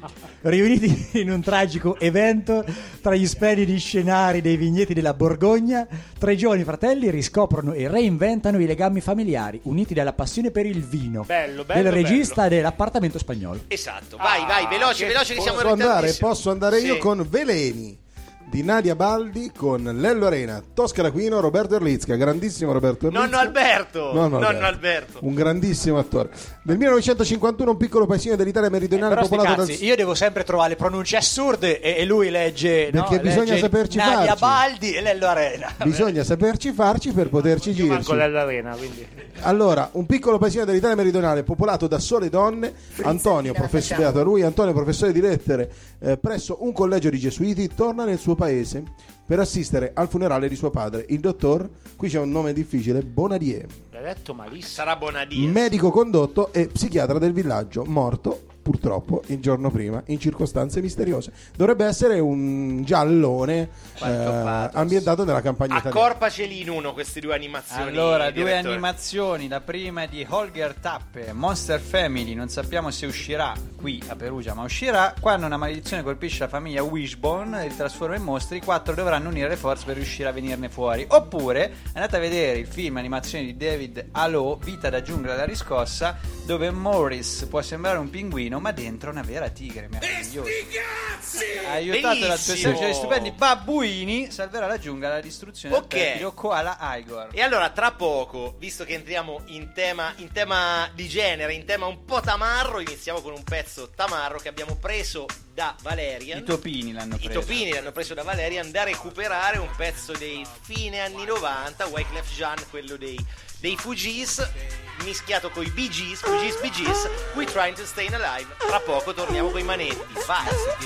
Riuniti in un tragico evento tra gli splendidi scenari dei vigneti della Borgogna, tre giovani fratelli riscoprono e reinventano i legami familiari, uniti dalla passione per il vino Bello, bello, del regista bello. dell'Appartamento spagnolo. Esatto, vai, vai, veloce, che veloce che siamo in Posso andare, ritardissimo. posso andare io Sì. con Veleni di Nadia Baldi con Lello Arena, Tosca D'Aquino, Roberto Erlitzka, grandissimo Roberto Erlitzka. Nonno Alberto, Nonno nonno Alberto. Alberto. Un grandissimo attore. Nel millenovecentocinquantuno un piccolo paesino dell'Italia meridionale Però sti popolato cazzi, dal... io devo sempre trovare le pronunce assurde e, e lui legge Perché no, bisogna legge saperci Nadia farci. Baldi e Lello Arena. Bisogna saperci farci per poterci Io manco girci. l'Arena, quindi. Allora, un piccolo paesino dell'Italia meridionale popolato da sole donne. Antonio, professore, beato a lui, Antonio, professore di lettere eh, presso un collegio di gesuiti, torna nel suo paese per assistere al funerale di suo padre, il dottor, qui c'è un nome difficile, Bonadier, L'hai detto malissimo. Sarà Bonadia. medico condotto e psichiatra del villaggio, morto purtroppo il giorno prima in circostanze misteriose. Dovrebbe essere un giallone eh, ambientato nella campagna italiana. Accorpaceli in uno queste due animazioni. Allora, due direttore. animazioni. La prima è di Holger Tappe, Monster Family. Non sappiamo se uscirà qui a Perugia, ma uscirà. Quando una maledizione colpisce la famiglia Wishbone e li trasforma in mostri, i quattro dovranno unire le forze per riuscire a venirne fuori. Oppure andate a vedere il film animazione di David Allo, Vita da giungla alla riscossa, dove Morris può sembrare un pinguino, ma dentro una vera tigre meravigliosa. Aiutato dal suo Bellissimo. esercito di stupendi babbuini, salverà la giungla dalla distruzione Ok. del perfido koala Igor. E allora, tra poco, visto che entriamo in tema, in tema di genere, in tema un po' tamarro, iniziamo con un pezzo tamarro che abbiamo preso da Valerian. I topini l'hanno I preso. topini l'hanno preso da Valerian da recuperare un pezzo dei fine anni novanta, Wyclef Jean, quello dei, dei Fugees, mischiato con i Bee Gees, Fugees, Bee Gees, We Trying to Stay Alive. Tra poco torniamo con i manetti. Vai!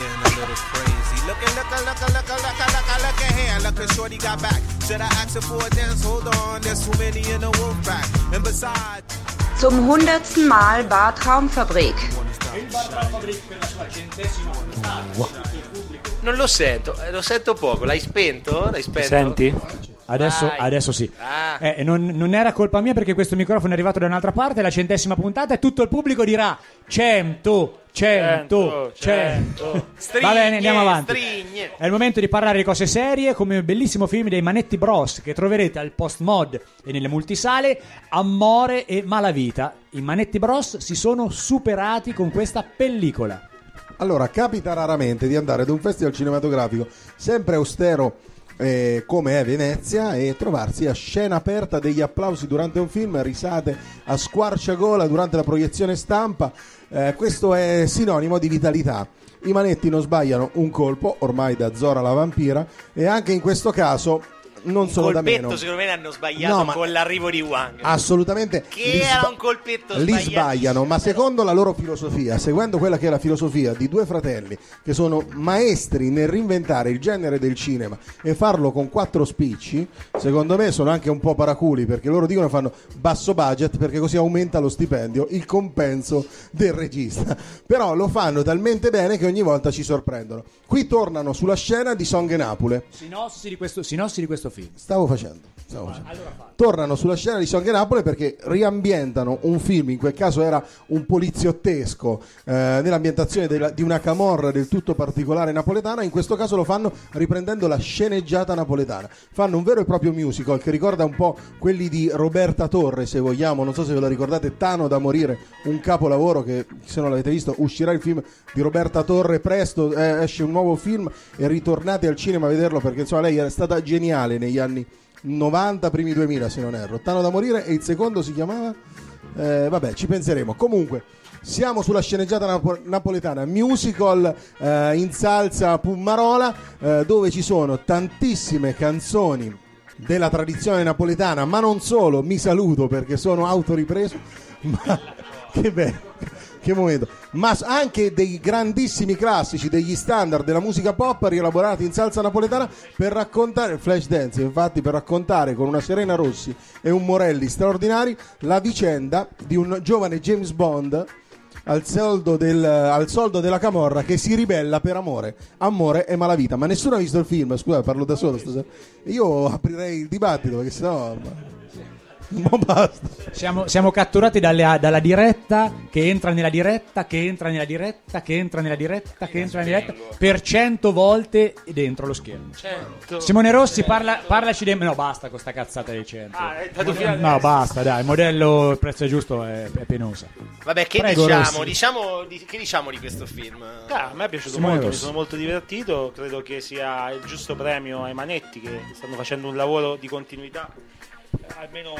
Look at, look at, look at, look at, look at, look at, look at here. Look at shorty got back. Should I ask her for a dance? Hold on, there's too many in the wolf pack. And besides... Zum hundertsten Mal Bar Traumfabrik. Il Bar Traumfabrik per la sua centesima puntata. Non lo sento, eh, lo sento poco. L'hai spento? L'hai spento? Senti? Adesso, Vai. adesso sì. Ah. Eh, non, non era colpa mia perché questo microfono è arrivato da un'altra parte, la centesima puntata, e tutto il pubblico dirà cento, cento, cento. Strigne, Va bene, andiamo avanti. strigne. È il momento di parlare di cose serie, come il bellissimo film dei Manetti Bros che troverete al Post Mod e nelle multisale, Amore e Malavita. I Manetti Bros si sono superati con questa pellicola. Allora, capita raramente di andare ad un festival cinematografico sempre austero eh, come è Venezia e trovarsi a scena aperta degli applausi durante un film, risate a squarciagola durante la proiezione stampa. Eh, questo è sinonimo di vitalità. I Manetti non sbagliano un colpo, ormai da Zora la vampira, e anche in questo caso non sono da Colpetto, meno. secondo me hanno sbagliato No, ma- con l'arrivo di Wang. Assolutamente Che li era sba- un colpetto li sbagliato. sbagliano, ma secondo la loro filosofia, seguendo quella che è la filosofia di due fratelli che sono maestri nel reinventare il genere del cinema e farlo con quattro spicci, secondo me sono anche un po' paraculi, perché loro dicono fanno basso budget perché così aumenta lo stipendio, il compenso del regista. Però lo fanno talmente bene che ogni volta ci sorprendono. Qui tornano sulla scena di Song e Napoli. Sinossi di questo, sinossi di questo film. Stavo facendo. Stavo facendo. Tornano sulla scena di Song e Napoli perché riambientano un film, in quel caso era un poliziottesco, eh, nell'ambientazione della- di una camorra del tutto particolare napoletana. In questo caso lo fanno riprendendo la sceneggiata napoletana. Fanno un vero e proprio musical che ricorda un po' quelli di Roberta Torre, se vogliamo. Non so se ve lo ricordate, Tano da morire, un capolavoro che, se non l'avete visto, uscirà il film di Roberta Torre presto, eh, esce un nuovo film e ritornate al cinema a vederlo perché insomma lei era stata geniale negli anni novanta, primi duemila se non erro. Tano da morire, e il secondo si chiamava eh, vabbè, ci penseremo. Comunque siamo sulla sceneggiata napo- napoletana, musical eh, in salsa Pummarola, eh, dove ci sono tantissime canzoni della tradizione napoletana, ma non solo. Mi saluto perché sono autoripreso, ma che bello, che momento, ma anche dei grandissimi classici, degli standard della musica pop rielaborati in salsa napoletana per raccontare Flash Dance, infatti, per raccontare con una Serena Rossi e un Morelli straordinari la vicenda di un giovane James Bond al soldo, del, al soldo della camorra che si ribella per amore, amore e malavita. Ma nessuno ha visto il film, scusa, parlo da solo stasera. Io aprirei il dibattito perché sennò Ma basta. Siamo, siamo catturati dalle- dalla diretta che entra nella diretta, che entra nella diretta, che entra nella diretta, che entra nella diretta per cento volte dentro lo schermo. Certo. Simone Rossi, parla, parlaci di... No, basta con sta cazzata dei cento. Ah, è dato fino No, adesso. basta, dai, il modello il prezzo è giusto è, è penosa. Vabbè, che Prego, diciamo? Rossi. Diciamo di, che diciamo di questo film? Ah, a me è piaciuto Simone molto, mi Rossi. sono molto divertito, credo che sia il giusto premio ai Manetti che stanno facendo un lavoro di continuità eh, almeno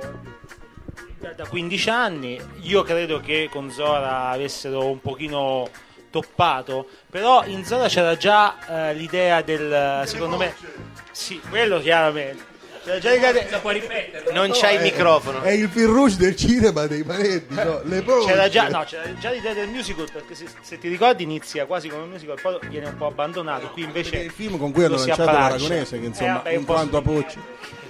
da, da quindici anni. Io credo che con Zora avessero un pochino toppato, però in Zora c'era già eh, l'idea del, secondo me, sì, quello chiaramente. C'era già l'idea de- puoi ripetere. Non c'hai il è- microfono. È il fil rouge del cinema dei Manetti, no? Le voci. C'era già, no, c'era già l'idea del musical, perché se, se ti ricordi inizia quasi come un musical, poi viene un po' abbandonato. Qui invece il film con cui hanno lo si lanciato abbraccia. l'Aragonese, che insomma, Eh, vabbè, in un po' quanto a su- Pucci.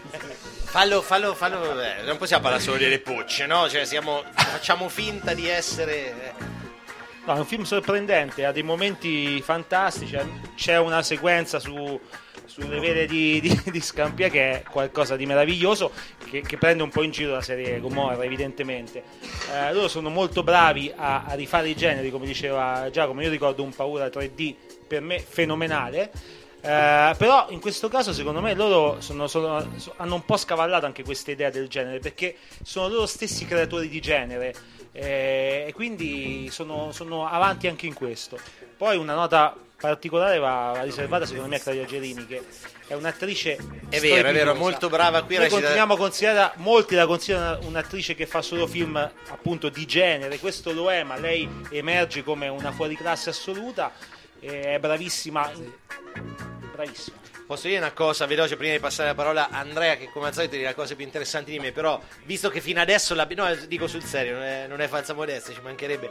Fallo, fallo, fallo. eh, non possiamo parlare solo delle pocce, no? Cioè, siamo, facciamo finta di essere. eh. No, è un film sorprendente, ha dei momenti fantastici. C'è una sequenza su, sulle vele di, di, di Scampia che è qualcosa di meraviglioso, che, che prende un po' in giro la serie Gomorra, evidentemente. Eh, loro sono molto bravi a, a rifare i generi, come diceva Giacomo. Io ricordo un Paura tre D per me fenomenale. Eh, però in questo caso secondo me loro sono, sono- so- hanno un po' scavallato anche questa idea del genere, perché sono loro stessi creatori di genere eh, e quindi sono, sono avanti anche in questo. Poi una nota particolare va, va riservata secondo me a Claudia Gerini, che è un'attrice È vero, è vero, strepitosa. molto brava qui. Noi recita- continuiamo a considerare, molti la considerano un'attrice che fa solo film appunto di genere, questo lo è, ma lei emerge come una fuoriclasse assoluta, e è bravissima, bravissima. Posso dire una cosa veloce prima di passare la parola a Andrea, che come al solito dirà cose più interessanti di me, però visto che fino adesso la... no, dico sul serio, non è, non è falsa modestia, ci mancherebbe.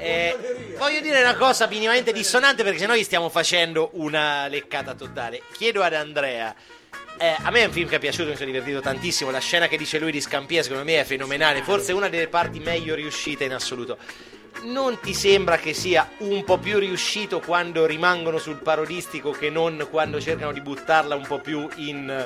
Eh, voglio dire una cosa minimamente dissonante, perché sennò gli stiamo facendo una leccata totale. Chiedo ad Andrea. Eh, a me è un film che è piaciuto, mi sono divertito tantissimo. La scena che dice lui di Scampia secondo me è fenomenale, forse una delle parti meglio riuscite in assoluto. Non ti sembra che sia un po' più riuscito quando rimangono sul parodistico che non quando cercano di buttarla un po' più in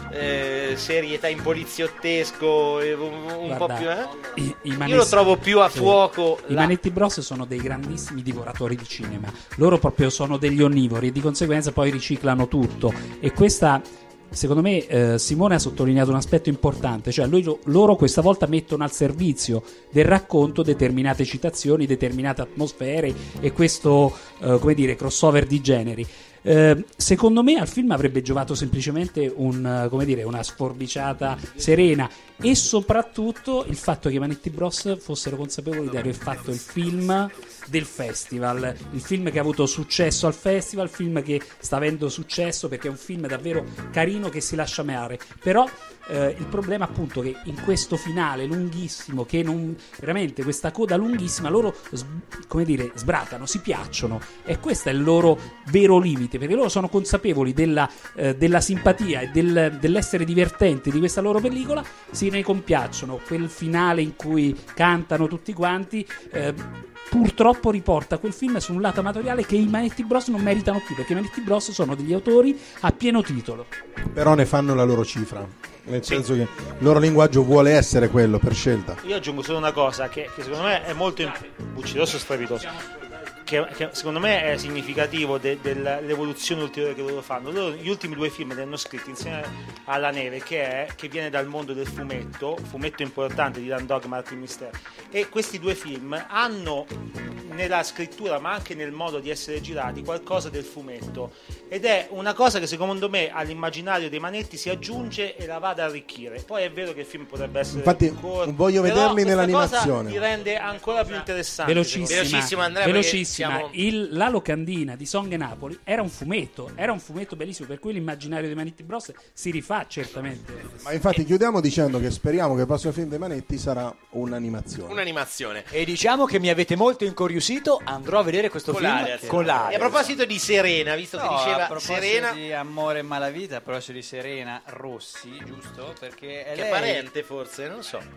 eh, serietà, in poliziottesco, eh, un, un po' Guarda, più eh? i- i Io Manetti- lo trovo più a sì. fuoco I là. Manetti Bros sono dei grandissimi divoratori di cinema. Loro proprio sono degli onnivori e di conseguenza poi riciclano tutto. E questa, secondo me, eh, Simone ha sottolineato un aspetto importante, cioè lui- loro questa volta mettono al servizio del racconto determinate citazioni, determinate atmosfere e questo, eh, come dire, crossover di generi. Eh, secondo me al film avrebbe giovato semplicemente un, eh, come dire, una sforbiciata serena, e soprattutto il fatto che i Manetti Bros fossero consapevoli di aver fatto il film del festival, il film che ha avuto successo al festival, il film che sta avendo successo perché è un film davvero carino che si lascia amare. Però eh, il problema appunto che in questo finale lunghissimo, che non veramente questa coda lunghissima, loro s- come dire sbratano, si piacciono, e questo è il loro vero limite, perché loro sono consapevoli della, eh, della simpatia e del- dell'essere divertenti di questa loro pellicola, si ne compiacciono. Quel finale in cui cantano tutti quanti eh, purtroppo riporta quel film su un lato amatoriale che i Manetti Bros non meritano più, perché i Manetti Bros sono degli autori a pieno titolo. Però ne fanno la loro cifra, nel senso che il loro linguaggio vuole essere quello per scelta. Io aggiungo solo una cosa che, che secondo me è molto imp- Bucci Rosso strepitoso, che, che secondo me è significativo de- dell'evoluzione ulteriore che loro fanno. Loro gli ultimi due film li hanno scritti insieme alla Neve, che è che viene dal mondo del fumetto, fumetto importante di Dan Dog, Martin Mister, e questi due film hanno nella scrittura ma anche nel modo di essere girati qualcosa del fumetto, ed è una cosa che secondo me all'immaginario dei Manetti si aggiunge e la va ad arricchire. Poi è vero che il film potrebbe essere Infatti, corto, voglio però vederli questa nell'animazione. cosa li rende ancora più interessanti. Velocissima, Velocissimo, Andrea, perché velocissima. siamo- Il- la locandina di Song e Napoli era un fumetto, era un fumetto bellissimo, per cui l'immaginario dei Manetti Bros si rifà certamente. Ma infatti chiudiamo dicendo che speriamo che il prossimo film dei Manetti sarà un'animazione. Un'animazione. E diciamo che mi avete molto incuriosito, andrò a vedere questo Con film l'Arias. con l'Arias. E a proposito di Serena, visto che No, a diceva proposito Serena, di Amore e Malavita, a proposito di Serena Rossi, giusto? Perché è che lei... è parente forse, non so.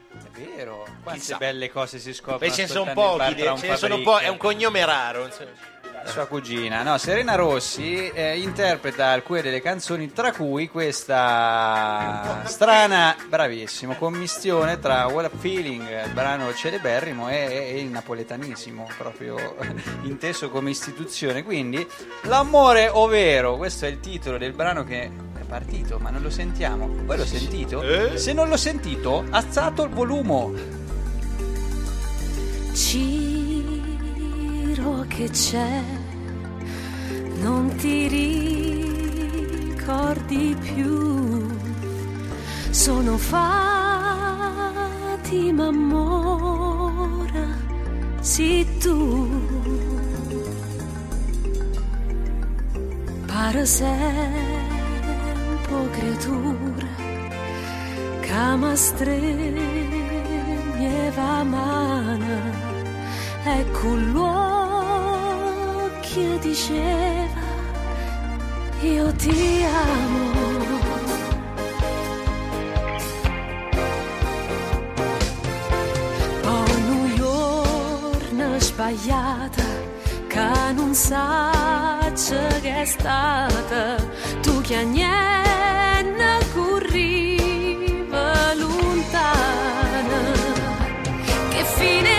È vero, quante Chissà. belle cose si scoprono. Beh, ce ne sono ascoltando il pochi, Bar Traum ce ne sono Fabric. po', è un cognome raro. insomma. sua cugina. No, Serena Rossi eh, interpreta alcune delle canzoni, tra cui questa strana, bravissimo, commistione tra What a Feeling, il brano celeberrimo, e, e il napoletanissimo, proprio inteso come istituzione. Quindi L'amore ovvero, questo è il titolo del brano che è partito, ma non lo sentiamo. Voi lo sentito? Eh? Se non l'ho sentito, alzato il volume. Ciro che c'è, non ti ricordi più, sono Fatima Mora, sì tu, para sempre creatura, cama stregneva mana. Ecco l'uomo che diceva io ti amo. Poi New York una sbagliata che non sa che è stata, tu che niente corriva lontana, che fine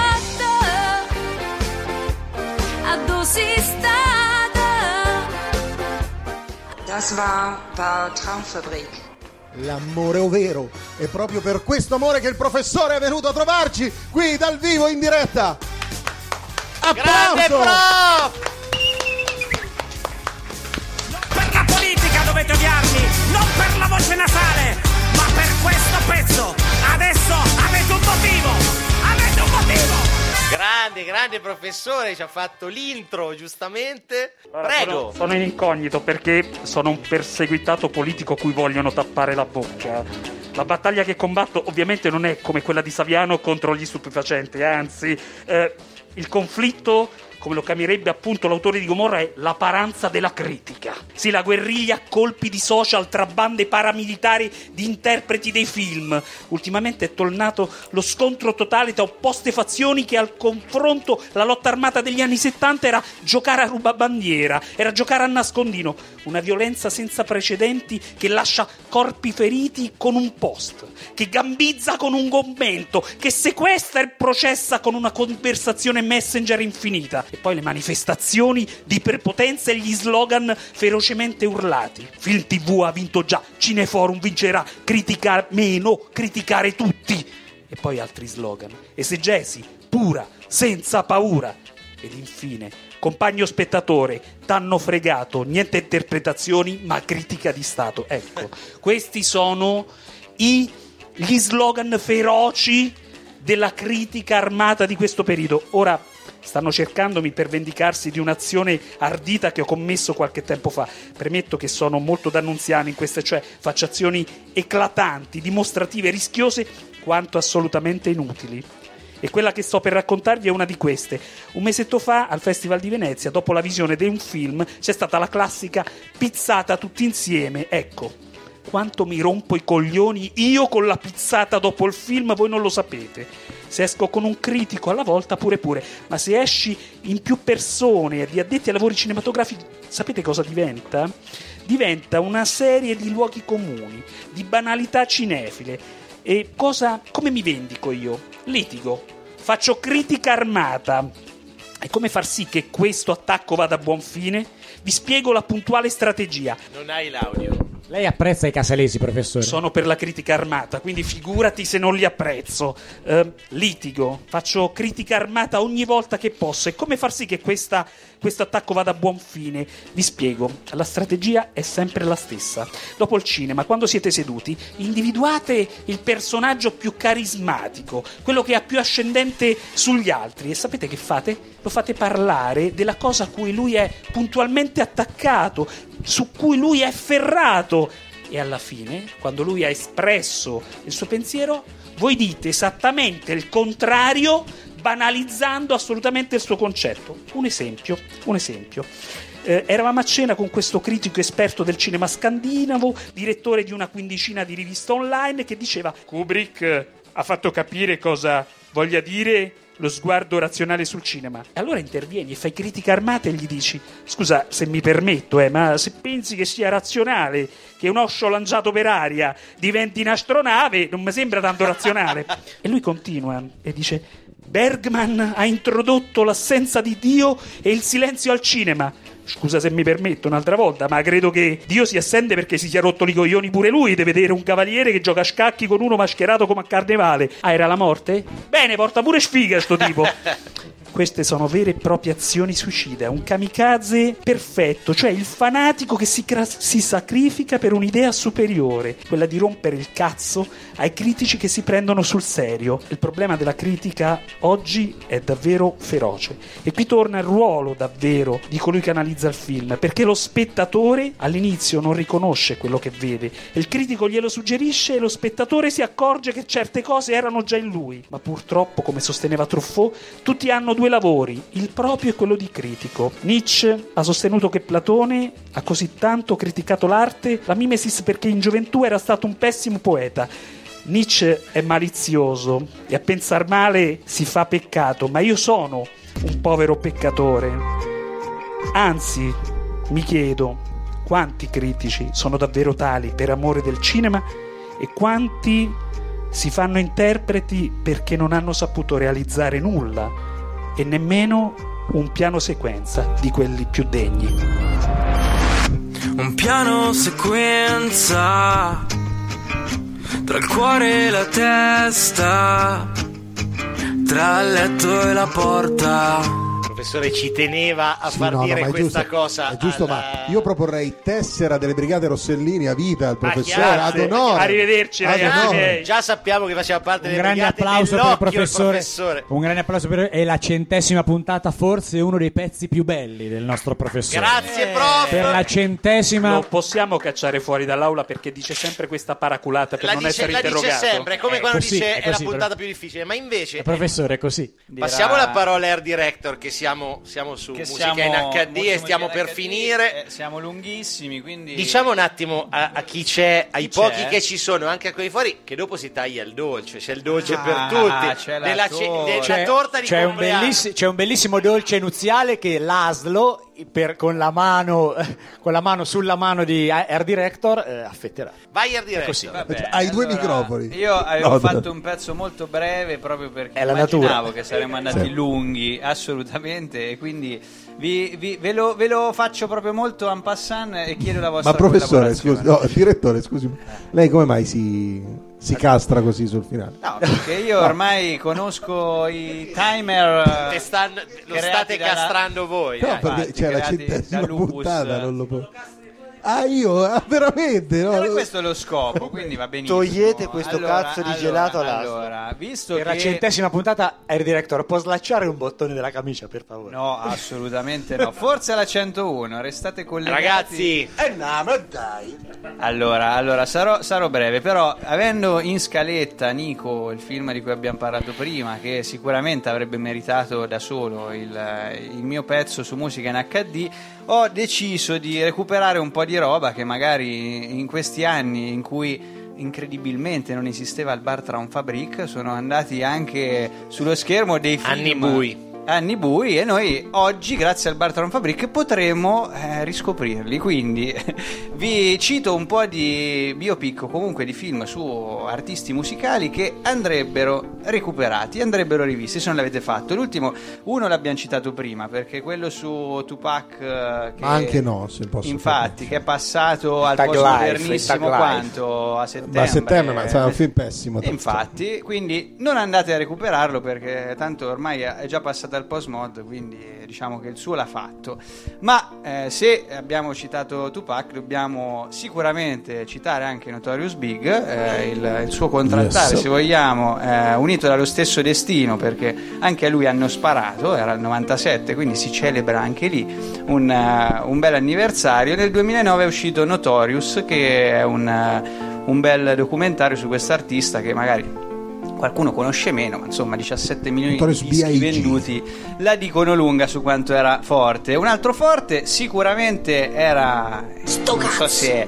Das war Bar Traumfabrik. L'amore ovvero. È proprio per questo amore che il professore è venuto a trovarci qui dal vivo in diretta. Grande Applauso! prof! Per la politica dovete odiarmi, non per la voce nasale, ma per questo pezzo. Adesso avete un motivo, avete un motivo. Grande, grande professore, ci ha fatto l'intro giustamente. Allora, Prego. Sono, sono in incognito perché sono un perseguitato politico cui vogliono tappare la bocca. La battaglia che combatto ovviamente non è come quella di Saviano contro gli stupefacenti, anzi, eh, il conflitto, come lo chiamerebbe appunto l'autore di Gomorra, è la paranza della critica. Sì, la guerriglia a colpi di social tra bande paramilitari di interpreti dei film. Ultimamente è tornato lo scontro totale tra opposte fazioni, che al confronto la lotta armata degli anni settanta era giocare a rubabandiera, era giocare a nascondino. Una violenza senza precedenti che lascia corpi feriti con un post, che gambizza con un commento, che sequestra e processa con una conversazione messenger infinita. E poi le manifestazioni di prepotenza e gli slogan ferocemente urlati. Film tivù ha vinto già, Cineforum vincerà, criticare meno, criticare tutti. E poi altri slogan, esegesi, pura, senza paura. Ed infine, compagno spettatore, t'hanno fregato, niente interpretazioni ma critica di Stato. Ecco, questi sono i, gli slogan feroci della critica armata di questo periodo. Ora stanno cercandomi per vendicarsi di un'azione ardita che ho commesso qualche tempo fa. Premetto che sono molto d'annunziano in queste, cioè faccio azioni eclatanti, dimostrative, rischiose, quanto assolutamente inutili. E quella che sto per raccontarvi è una di queste. Un mesetto fa, al Festival di Venezia, dopo la visione di un film, c'è stata la classica pizzata tutti insieme. Ecco, quanto mi rompo i coglioni io con la pizzata dopo il film, voi non lo sapete. Se esco con un critico alla volta pure pure, ma se esci in più persone di addetti ai lavori cinematografici, sapete cosa diventa? Diventa una serie di luoghi comuni, di banalità cinefile. E cosa, come mi vendico io? Litigo, faccio critica armata. E come far sì che questo attacco vada a buon fine? Vi spiego la puntuale strategia. Non hai l'audio. Lei apprezza i casalesi, professore? Sono per la critica armata, quindi figurati se non li apprezzo. Uh, litigo, faccio critica armata ogni volta che posso. E come far sì che questa, questo attacco vada a buon fine? Vi spiego. La strategia è sempre la stessa. Dopo il cinema, quando siete seduti, individuate il personaggio più carismatico, quello che ha più ascendente sugli altri. E sapete che fate? Lo fate parlare della cosa a cui lui è puntualmente attaccato, su cui lui è ferrato. E alla fine, quando lui ha espresso il suo pensiero, voi dite esattamente il contrario, banalizzando assolutamente il suo concetto. Un esempio, un esempio. Eh, eravamo a cena con questo critico esperto del cinema scandinavo, direttore di una quindicina di riviste online, che diceva: Kubrick ha fatto capire cosa voglia dire lo sguardo razionale sul cinema. E allora intervieni e fai critica armata e gli dici: scusa, se mi permetto, eh, ma se pensi che sia razionale che un oscio lanciato per aria diventi un'astronave, non mi sembra tanto razionale. E lui continua e dice: Bergman ha introdotto l'assenza di Dio e il silenzio al cinema. Scusa se mi permetto un'altra volta, ma credo che Dio si assente perché si sia rotto i coglioni pure lui di vedere un cavaliere che gioca a scacchi con uno mascherato come a carnevale. Ah, era la morte? Bene, porta pure sfiga sto tipo. Queste sono vere e proprie azioni suicida, un kamikaze perfetto, cioè il fanatico che si, cra- si sacrifica per un'idea superiore, quella di rompere il cazzo ai critici che si prendono sul serio. Il problema della critica oggi è davvero feroce e qui torna il ruolo davvero di colui che analizza il film, perché lo spettatore all'inizio non riconosce quello che vede e il critico glielo suggerisce e lo spettatore si accorge che certe cose erano già in lui. Ma purtroppo, come sosteneva Truffaut, tutti hanno due lavori, il proprio e quello di critico. Nietzsche ha sostenuto che Platone ha così tanto criticato l'arte, la mimesis, perché in gioventù era stato un pessimo poeta. Nietzsche è malizioso e a pensar male si fa peccato, ma io sono un povero peccatore. Anzi, mi chiedo quanti critici sono davvero tali per amore del cinema e quanti si fanno interpreti perché non hanno saputo realizzare nulla e nemmeno un piano sequenza di quelli più degni. Un piano sequenza tra il cuore e la testa, tra il letto e la porta. Il professore ci teneva a Sì, far no, no, dire ma è questa giusto, cosa. è giusto, alla- ma io proporrei tessera delle Brigate Rossellini a vita al professore, chiaro. ad onore. Arrivederci, Ad ragazzi. onore. miei. Già sappiamo che faceva parte Un delle grande brigate applauso per il nell'occhio professore. professore. Un grande applauso per è la centesima puntata, forse uno dei pezzi più belli del nostro professore. Grazie, prof. Per la centesima. Lo possiamo cacciare fuori dall'aula perché dice sempre questa paraculata per La non dice, essere la dice interrogato. sempre, è come È quando così, dice è è, la così, puntata però- più difficile, ma invece Il professore è così. passiamo la parola a Air Director, che siamo, siamo su Che musica siamo in acca di musica e stiamo in per acca di, finire. eh, siamo lunghissimi, quindi Diciamo un attimo a, a chi c'è, ai Chi pochi c'è? che ci sono, anche a quelli fuori, che dopo si taglia il dolce, c'è il dolce Ah, per tutti, c'è la della, ce- torta. della C'è, torta di c'è un compleanno. belliss- c'è un bellissimo dolce nuziale che Laszlo per- con, la mano, con la mano sulla mano di Air Director eh, affetterà. Vai Air Director. Così. Vabbè, Hai due allora, microfoni. Io avevo No, fatto no. un pezzo molto breve proprio perché È la immaginavo natura. che saremmo andati Sì. lunghi, assolutamente, e quindi vi, vi- ve, lo, ve lo faccio proprio molto en passant e chiedo la vostra Ma professore, collaborazione. scusi, no, direttore, scusi, lei come mai si, si castra così sul finale? No, perché io ormai conosco i timer Te stan- lo creati state dalla- castrando voi. No, eh. perché infatti, c'è la creati centesima da Lupus. puntata, non lo può. Ah, io? Ah, veramente? No? Era questo lo scopo, quindi va benissimo. Togliete questo Allora, cazzo di allora, gelato all'astro. Allora, visto Per la che centesima puntata Air Director può slacciare un bottone della camicia, per favore. no, assolutamente no. Forse alla centouno, restate collegati. Ragazzi, Eh no, ma dai. Allora, allora sarò, sarò breve, però avendo in scaletta Nico, il film di cui abbiamo parlato prima, che sicuramente avrebbe meritato da solo il, il mio pezzo su musica in acca di, ho deciso di recuperare un po' di roba che magari in questi anni in cui incredibilmente non esisteva il bar Traumfabrik sono andati anche sullo schermo dei film Anni bui. anni bui, e noi oggi grazie al Bar Traumfabrik potremo eh, riscoprirli. Quindi vi cito un po' di biopic o comunque di film su artisti musicali che andrebbero recuperati, andrebbero rivisti se non l'avete fatto. L'ultimo, uno l'abbiamo citato prima perché quello su Tupac eh, che Ma anche no, se posso infatti che è passato al Tag post Life, modernissimo Tag Life. quanto a settembre. Ma a settembre, ma sarà un film pessimo. E infatti, quindi non andate a recuperarlo perché tanto ormai è già passato al post mod, quindi diciamo che il suo l'ha fatto. Ma eh, se abbiamo citato Tupac, dobbiamo sicuramente citare anche Notorious Big, eh, il, il suo contrattare, Yes. se vogliamo, eh, unito dallo stesso destino, perché anche a lui hanno sparato, era il novantasette, quindi si celebra anche lì un, uh, un bel anniversario. Nel duemilanove è uscito Notorious, che è un, uh, un bel documentario su quest'artista che magari qualcuno conosce meno, ma insomma diciassette milioni Notorious di dischi B I G venduti la dicono lunga su quanto era forte. Un altro forte sicuramente era, non so se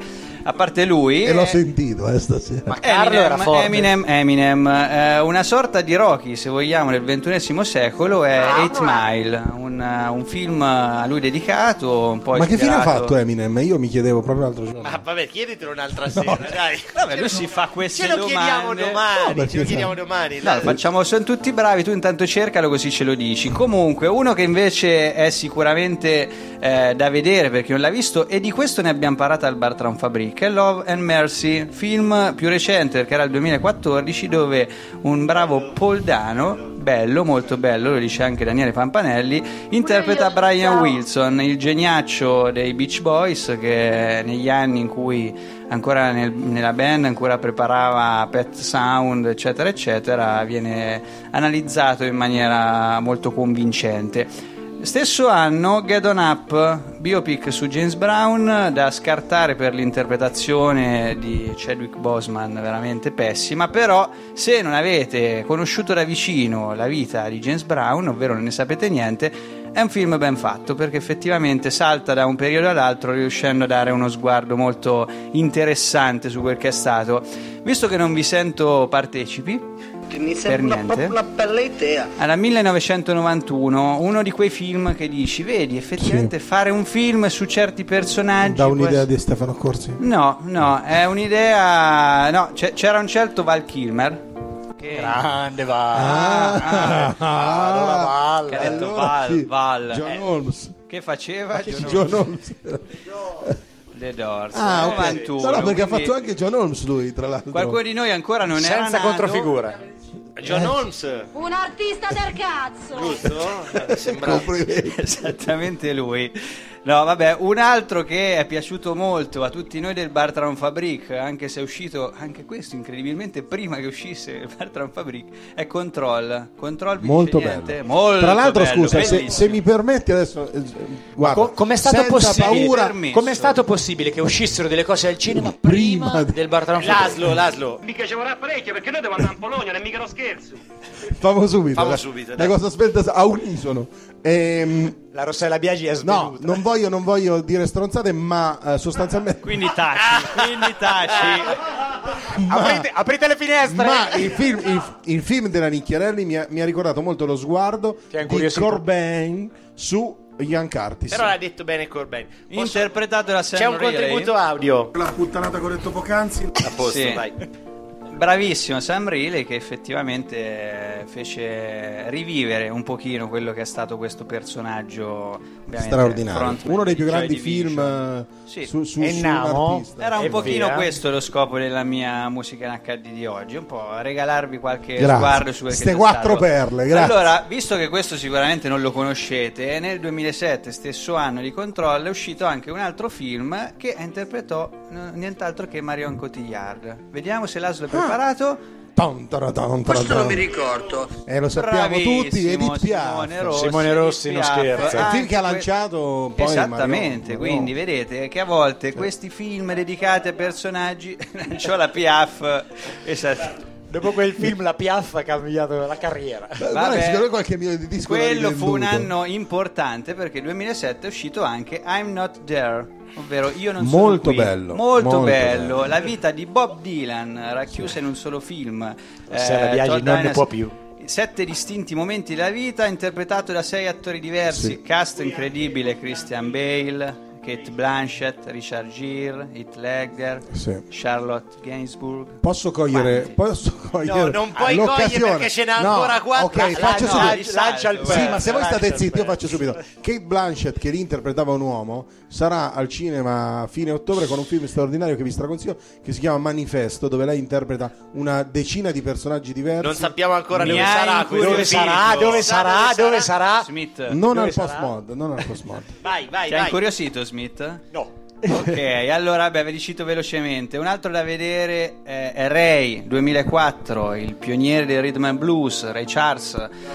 a parte lui, E l'ho eh, sentito eh, stasera. Ma Eminem, Eminem, Eminem eh, una sorta di Rocky, se vogliamo, del ventunesimo secolo è Eight Mile, un, un film a lui dedicato, un po' Ma che fine ha ispirato- fatto Eminem? Io mi chiedevo proprio l'altro giorno. Ma vabbè, chieditelo un'altra sera, dai. Vabbè, lui si fa queste Ce lo domande. chiediamo domani, No, perché ce lo chiediamo sai- domani. No, dai. lo facciamo, sono tutti bravi, tu intanto cercalo così ce lo dici. Comunque, uno che invece è sicuramente eh, da vedere per chi non l'ha visto, e di questo ne abbiamo parlato al Bartram Fabric, è Love and Mercy, film più recente perché era il duemilaquattordici, dove un bravo Paul Dano, bello, molto bello, lo dice anche Daniele Pampanelli, interpreta Brian Wilson, il geniaccio dei Beach Boys, che negli anni in cui ancora nel- nella band ancora preparava Pet Sound eccetera eccetera, viene analizzato in maniera molto convincente. Stesso anno Get On Up, biopic su James Brown, da scartare per l'interpretazione di Chadwick Boseman, veramente pessima, però se non avete conosciuto da vicino la vita di James Brown, ovvero non ne sapete niente, è un film ben fatto, perché effettivamente salta da un periodo all'altro riuscendo a dare uno sguardo molto interessante su quel che è stato. Visto che non vi sento partecipi Mi per sembra niente, proprio una bella idea. alla millenovecentonovantuno, uno di quei film che dici, vedi, effettivamente fare un film su certi personaggi Da può un'idea essere- di Stefano Corsi? No, no, è un'idea. No, c'è- c'era un certo Val Kilmer. Che... Grande Val. Ah, Ah, allora Val. che ha detto allora Val, sì, Val. John Eh, Holmes. Che faceva? John John Holmes. Holmes. The Doors. Ah, ok. novantuno, No, no, perché ha quindi fatto anche John Holmes lui, tra l'altro. qualcuno di noi ancora non era Senza nato. controfigura. John Holmes, Un artista del cazzo. giusto? Eh, Sembra Complimenti. Esattamente lui. No, vabbè, un altro che è piaciuto molto a tutti noi del Bartram Fabric, anche se è uscito anche questo incredibilmente prima che uscisse il Bartram Fabric, è Control. Control vi Molto dice bello. niente? Molto Tra l'altro, bello, scusa, se, bellissimo. se mi permetti adesso, eh, guarda, Co- com'è stato senza possibile? paura, Permesso. Com'è stato possibile che uscissero delle cose al cinema prima, Prima di- del Bartram Fabric? Laslo, Laslo. Mica ci vorrà parecchio perché noi dobbiamo andare in Polonia, non è mica uno scherzo. famo subito, Famo dai. subito, la dai. cosa aspetta a unisono. Ehm, La Rossella Biagi è no, svenuta. non voglio, non voglio dire stronzate, ma eh, sostanzialmente Quindi taci, quindi taci. Aprite, aprite le finestre. Ma il film, il, il film della Nicchiarelli mi ha, mi ha ricordato molto lo sguardo Ti ha di incuriosito? Corbin su Ian Curtis. Però l'ha detto bene Corbin. Posso- Interpretato da Sam C'è un Riley. contributo audio. La puttanata che ho detto poc'anzi. A posto, Sì. vai. Bravissimo Sam Riley, che effettivamente eh, fece rivivere un pochino quello che è stato questo personaggio ovviamente Straordinario. frontman Uno dei di più Joy grandi Division. film eh, Sì. su, su, E su un Namo? artista. Era un E pochino via. questo lo scopo della mia musica in acca di di oggi, un po' regalarvi qualche Grazie. sguardo su quel che Ste c'è quattro stato. perle, grazie. Allora, visto che questo sicuramente non lo conoscete, nel duemilasette, stesso anno di Control, è uscito anche un altro film che interpretò eh, nient'altro che Marion Cotillard. Vediamo se Laszlo è preparato. Ton, taran, taran, Questo taran. non mi ricordo. Eh, lo sappiamo Bravissimo, tutti, Edith Piaf. Simone Rossi, Simone Rossi Edith non Piaf. scherza. È il film Anche che ha que- lanciato poi Esattamente, Marion- quindi Marion. vedete che a volte questi film dedicati a personaggi lanciò la Piaf. Esatto. Dopo quel film la Piaf ha cambiato la carriera. Beh, guarda, Vabbè, secondo me qualche milione di disco l'ha quello fu un rivenduto. anno importante perché nel duemilasette è uscito anche I'm Not There, ovvero Io non Molto sono qui. bello, molto, molto bello. bello. La vita di Bob Dylan racchiusa in un solo film. Rossella Biagi Todd non ne Dynasty- può più. Sette distinti momenti della vita, interpretato da sei attori diversi, Sì. cast incredibile: Christian Bale, Kate Blanchett, Richard Gere, Heath Ledger, Sì. Charlotte Gainsbourg. Posso cogliere, Quanti? posso cogliere No, non puoi l'occasione. cogliere perché ce n'ha ancora No, quattro. Ok, La- faccio la- subito. la- lancia il Sì, pezzo, ma se voi lancia state il zitti, io pezzo. faccio subito. Kate Blanchett, che lì interpretava un uomo, sarà al cinema a fine ottobre con un film straordinario che vi straconsiglio, che si chiama Manifesto, dove lei interpreta una decina di personaggi diversi. Non sappiamo ancora Mi dove ha sarà incuriosito. Dove sarà? Dove sarà? Dove sarà? Smith. Non Dove al sarà? post mod, non al post mod. Vai, vai, Ti ha vai. incuriosito Smith? No. Ok, allora beh, ve li cito velocemente. Un altro da vedere eh, è Ray duemilaquattro, il pioniere del rhythm and blues, Ray Charles,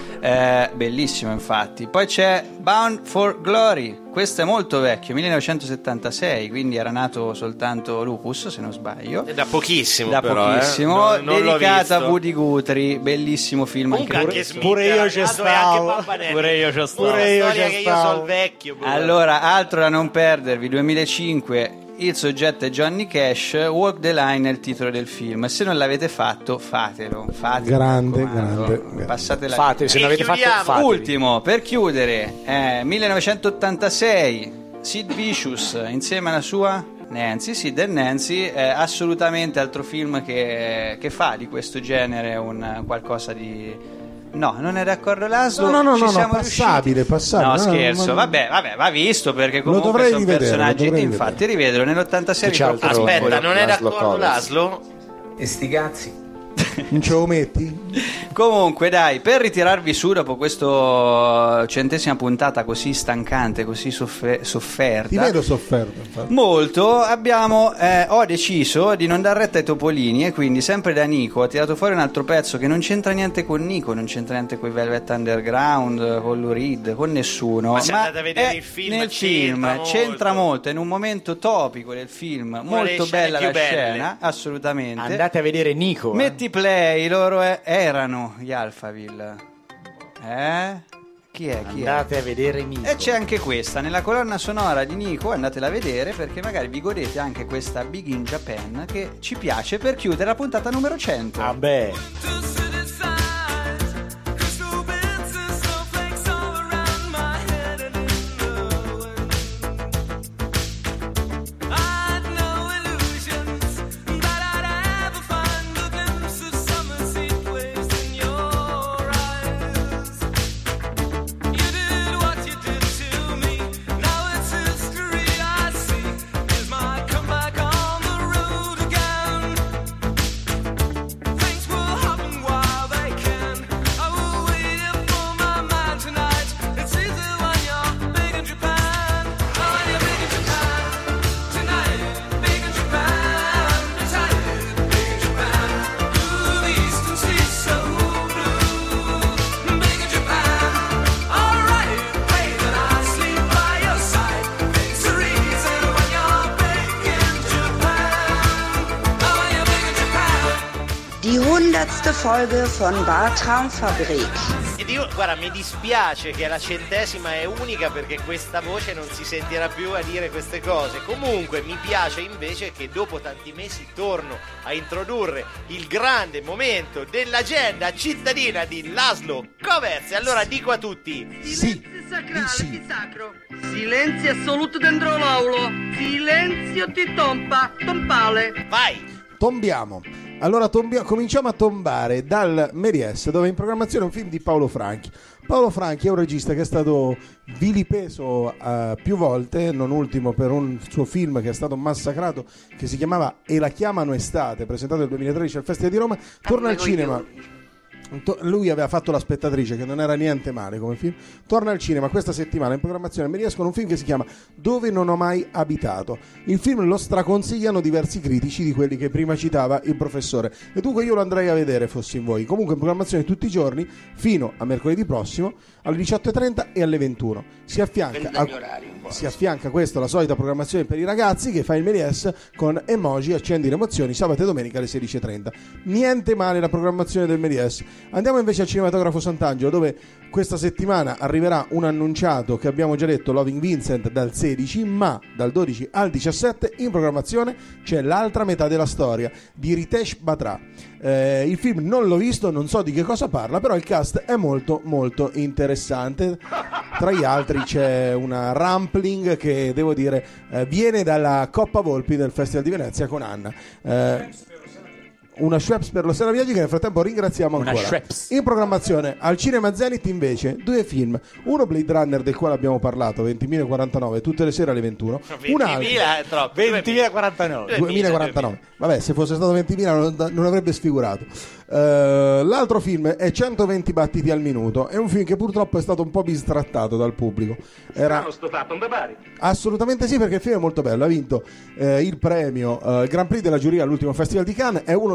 eh, bellissimo infatti. Poi c'è Bound for Glory, questo è molto vecchio, millenovecentosettantasei, quindi era nato soltanto Lupus, se non sbaglio. È da pochissimo, Da però, eh. pochissimo, Non- non l'ho dedicato a visto. Woody Guthrie, bellissimo film Comunque anche anche questo. Smith Pure io era ci nato e stavo. anche Pampanelli. Pure io ci stavo. Pure io Storia ci che che io io so sono il vecchio. bro. Allora, altro da non perdervi, duemilacinque, il soggetto è Johnny Cash, Walk the Line è il titolo del film. Se non l'avete fatto, fatelo. fatelo Grande, mi raccomando. grande, grande. Passate la Fate, se non avete fatto, fatevi. Ultimo, per chiudere, eh, millenovecentottantasei, Sid Vicious insieme alla sua Nancy, Sid e Nancy, eh, assolutamente altro film che, che fa di questo genere un qualcosa di... No, non è d'accordo Laszlo? No, no, no, Ci no, siamo no, passabile, riusciti? passabile. No, No, scherzo, no, no. vabbè, vabbè, va visto perché comunque dovrei sono rivedere, personaggi. lo dovrei Infatti, rivedelo nell'ottantasei. Aspetta, non è d'accordo Laszlo? E sti cazzi. Non ce lo metti? Comunque dai, per ritirarvi su dopo questa centesima puntata così stancante, così soffe- sofferta, Ti vedo sofferto, infatti. molto, abbiamo eh, ho deciso di non dar retta ai topolini e quindi sempre da Nico ho tirato fuori un altro pezzo che non c'entra niente con Nico, non c'entra niente con i Velvet Underground, con Lou Reed, con nessuno. Ma se ma andate a vedere è il film, nel c'entra film molto. c'entra molto, è in un momento topico del film, molto scene bella più la belle. scena, assolutamente. Andate a vedere Nico. eh. Metti play, loro è- erano gli Alphaville. Eh? Chi è? Chi Andate è? a vedere Nico. E c'è anche questa nella colonna sonora di Nico, andatela a vedere perché magari vi godete anche questa Big in Japan che ci piace per chiudere la puntata numero cento. Ah beh. Die hundertste Folge von Bartraumfabrik. Ed io, guarda, mi dispiace che la centesima è unica perché questa voce non si sentirà più a dire queste cose. Comunque mi piace invece che dopo tanti mesi torno a introdurre il grande momento dell'agenda cittadina di Laszlo Coverzi. Allora dico a tutti: Sì. Sacrale, sì. Sacro. Silenzio assoluto dentro l'aulo. Silenzio ti tompa, tompale. Vai. Tombiamo. Allora tombia- cominciamo a tombare dal Méliès, dove è in programmazione un film di Paolo Franchi. Paolo Franchi è un regista che è stato vilipeso uh, più volte, non ultimo per un suo film che è stato massacrato, che si chiamava E la chiamano estate, presentato nel duemilatredici al Festival di Roma. Torna al cinema. To- lui aveva fatto La spettatrice, che non era niente male come film. Torna al cinema questa settimana in programmazione a Méliès con un film che si chiama Dove non ho mai abitato. Il film lo straconsigliano diversi critici, di quelli che prima citava il professore, e dunque io lo andrei a vedere fossi in voi. Comunque in programmazione tutti i giorni fino a mercoledì prossimo alle diciotto e trenta e alle ventuno. Si affianca a, si affianca questo la solita programmazione per i ragazzi che fa il Méliès con emoji, accendi le emozioni, sabato e domenica alle sedici e trenta. Niente male la programmazione del Méliès. Andiamo invece al Cinematografo Sant'Angelo, dove questa settimana arriverà un annunciato che abbiamo già detto, Loving Vincent, dal sedici, ma dal dodici al diciassette in programmazione c'è L'altra metà della storia di Ritesh Batra. Eh, il film non l'ho visto, non so di che cosa parla, però il cast è molto molto interessante. Tra gli altri c'è una Rampling che, devo dire, eh, viene dalla Coppa Volpi del Festival di Venezia con Anna. Eh, una Schweppes per l'Ossera Viaggi, che nel frattempo ringraziamo Una ancora. Schweppes. In programmazione al Cinema Zenith invece due film, uno Blade Runner del quale abbiamo parlato, ventimila quarantanove, tutte le sere alle ventuno, un altro ventimila è troppo. ventimila quarantanove. duemila quarantanove. Vabbè, se fosse stato ventimila non, non avrebbe sfigurato. Uh, l'altro film è centoventi battiti al minuto, è un film che purtroppo è stato un po' bistrattato dal pubblico. Era sto fatto, non pare? assolutamente sì, perché il film è molto bello, ha vinto eh, il premio, eh, il Grand Prix della giuria all'ultimo Festival di Cannes, è uno dei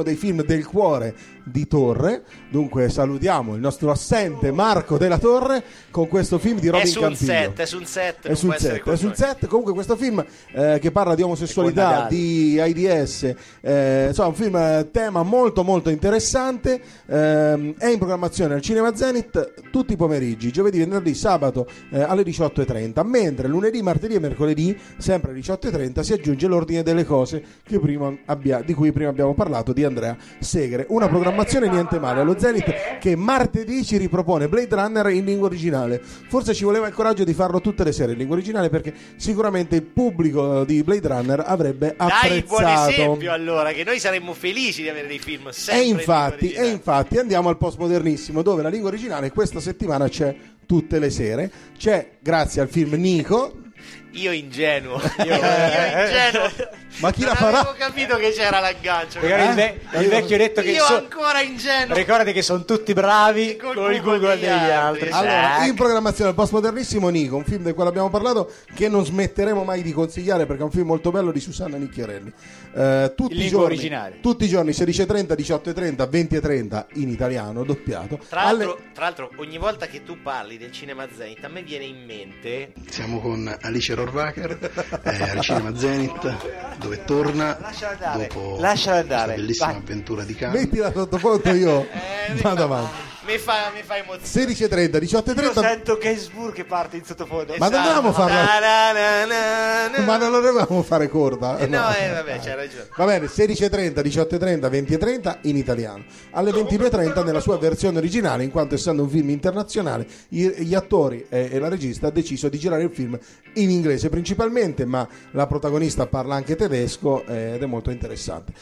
dei film del cuore di Torre. Dunque salutiamo il nostro assente Marco Della Torre con questo film di Robin è su un Campiglio. set, è su un set, È non sul può essere set, con è sul noi. set. Comunque questo film eh, che parla di omosessualità, Nadal. di AIDS, eh, insomma un film eh, tema molto molto interessante, ehm, è in programmazione al Cinema Zenith tutti i pomeriggi, giovedì, venerdì, sabato eh, alle diciotto e trenta, mentre lunedì, martedì e mercoledì sempre alle diciotto e trenta si aggiunge l'ordine delle cose che prima abbia, di cui prima abbiamo parlato, di Andrea Segre. Una programmazione niente male allo Zenith che martedì ci ripropone Blade Runner in lingua originale. Forse ci voleva il coraggio di farlo tutte le sere in lingua originale, perché sicuramente il pubblico di Blade Runner avrebbe Dai il buon apprezzato. esempio allora, che noi saremmo felici di avere dei film E sempre in infatti, lingua e infatti andiamo al postmodernissimo, dove la lingua originale questa settimana c'è tutte le sere. C'è, grazie al film Nico. Io ingenuo, io, io ingenuo. Ma chi non la farà? avevo capito che c'era l'aggancio. Magari il, ve- il vecchio detto che io so- ancora ingenuo. ricordati che sono tutti bravi con il Google degli altri. Allora, Zac. in programmazione al postmodernissimo Nico, un film del quale abbiamo parlato, che non smetteremo mai di consigliare perché è un film molto bello, di Susanna Nicchiarelli. Eh, tutti, In i lingua giorni, originale. tutti i giorni sedici e trenta, diciotto e trenta, venti e trenta in italiano, doppiato. Tra Alle- l'altro, tra l'altro, ogni volta che tu parli del Cinema Zenith, a me viene in mente. Siamo con Alice Rohrwacher eh, al Cinema Zenith, dove torna Lascia andare, dopo lascia andare. questa bellissima Vai. avventura di Cannes. Mettila sotto foto io. Eh, Vado avanti. Mi fa, mi fa emozione. sedici e trenta, diciotto e Io trenta. sento Gainsbourg che parte in sottofondo. Ma non dovevamo farla. Na, na, na, na. Ma non la dovevamo fare corta. Eh, no, eh, vabbè, c'hai ragione. Va bene, sedici e trenta, diciotto e trenta, venti e trenta in italiano. Alle ventidue e trenta nella sua versione originale, in quanto essendo un film internazionale, i- gli attori e, e la regista ha deciso di girare il film in inglese principalmente, ma la protagonista parla anche tedesco eh, ed è molto interessante.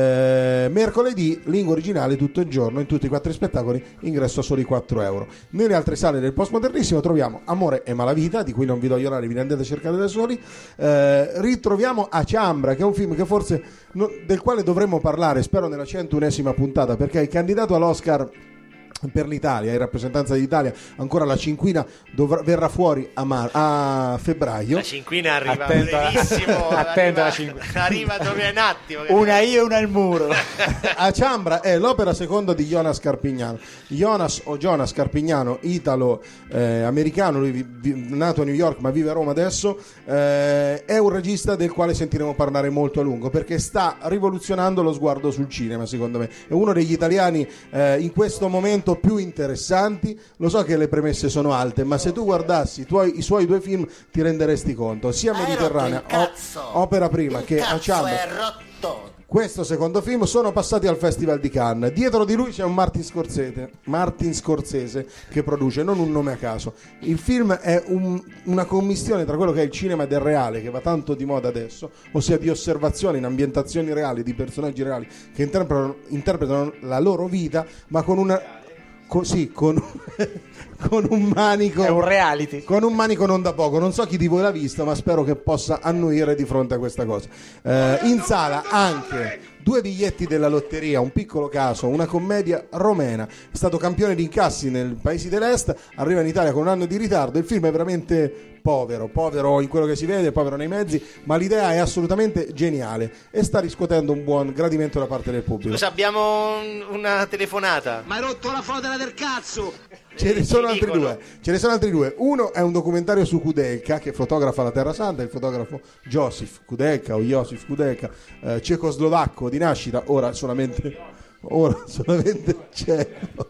Eh, mercoledì, lingua originale tutto il giorno, in tutti i quattro spettacoli, ingresso a soli quattro euro. Nelle altre sale del postmodernissimo troviamo Amore e Malavita, di cui non vi do gli orari, vi ne andate a cercare da soli. Eh, ritroviamo A Ciambra, che è un film che forse no- del quale dovremmo parlare, spero nella centunesima puntata, perché è candidato all'Oscar per l'Italia, in rappresentanza dell'Italia. Ancora la cinquina dovrà, verrà fuori a, mar- a febbraio. La cinquina arriva Attento alla- brevissimo. attento alla arriva, cinquina. arriva dove è un attimo. Una io e una al muro. A Ciambra è l'opera seconda di Jonas Carpignano. Jonas o Jonas Carpignano, italo eh, americano, lui vi- vi- nato a New York ma vive a Roma adesso, eh, è un regista del quale sentiremo parlare molto a lungo, perché sta rivoluzionando lo sguardo sul cinema. Secondo me è uno degli italiani eh, in questo momento più interessanti. Lo so che le premesse sono alte, ma se tu guardassi i, tuoi, i suoi due film ti renderesti conto, sia Mediterranea, o- opera prima, che A Ciambra. Questo secondo film sono passati al Festival di Cannes. Dietro di lui c'è un Martin Scorsese, Martin Scorsese che produce, non un nome a caso. Il film è un- una commistione tra quello che è il cinema del reale, che va tanto di moda adesso, ossia di osservazioni in ambientazioni reali, di personaggi reali che interpretano, interpretano la loro vita, ma con una... Così, con, con un manico. È un reality. Con un manico non da poco. Non so chi di voi l'ha visto, ma spero che possa annuire di fronte a questa cosa. Eh, in sala anche due biglietti della lotteria, un piccolo caso, una commedia romena. È stato campione di incassi nei paesi dell'est, arriva in Italia con un anno di ritardo. Il film è veramente povero, povero in quello che si vede, povero nei mezzi, ma l'idea è assolutamente geniale e sta riscuotendo un buon gradimento da parte del pubblico. Scusa, abbiamo un- una telefonata. Ma hai rotto la fodera del cazzo! Ce ne sono ci altri dicono. due. Ce ne sono altri due. Uno è un documentario su Kudelka, che fotografa la Terra Santa, il fotografo Josif Kudelka o Josif Kudelka, eh, cecoslovacco di nascita, ora solamente ora solamente ceco.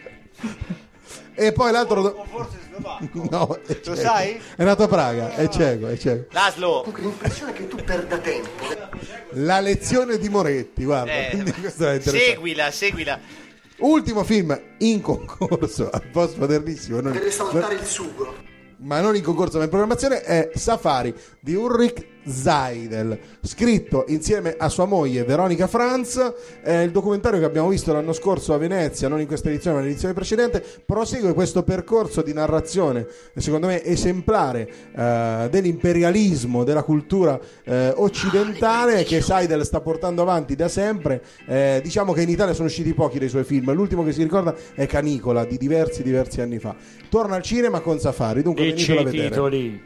E poi l'altro do- no, è Lo ceco. sai? È nato a Praga, è ceco, è ceco. Laslo. L'impressione che tu perda tempo. La lezione di Moretti, guarda. Eh, quindi questo è interessante. seguila, seguila. Ultimo film in concorso al postmodernissimo, non- Deve saltare il sugo. ma non in concorso ma in programmazione, è Safari di Ulrich Seidel, scritto insieme a sua moglie Veronica Franz. È il documentario che abbiamo visto l'anno scorso a Venezia, non in questa edizione ma nell'edizione precedente. Prosegue questo percorso di narrazione secondo me esemplare eh, dell'imperialismo della cultura eh, occidentale, che Seidel sta portando avanti da sempre. Eh, diciamo che in Italia sono usciti pochi dei suoi film, l'ultimo che si ricorda è Canicola di diversi diversi anni fa. Torna al cinema con Safari, dunque Dici venitelo a i vedere. titoli.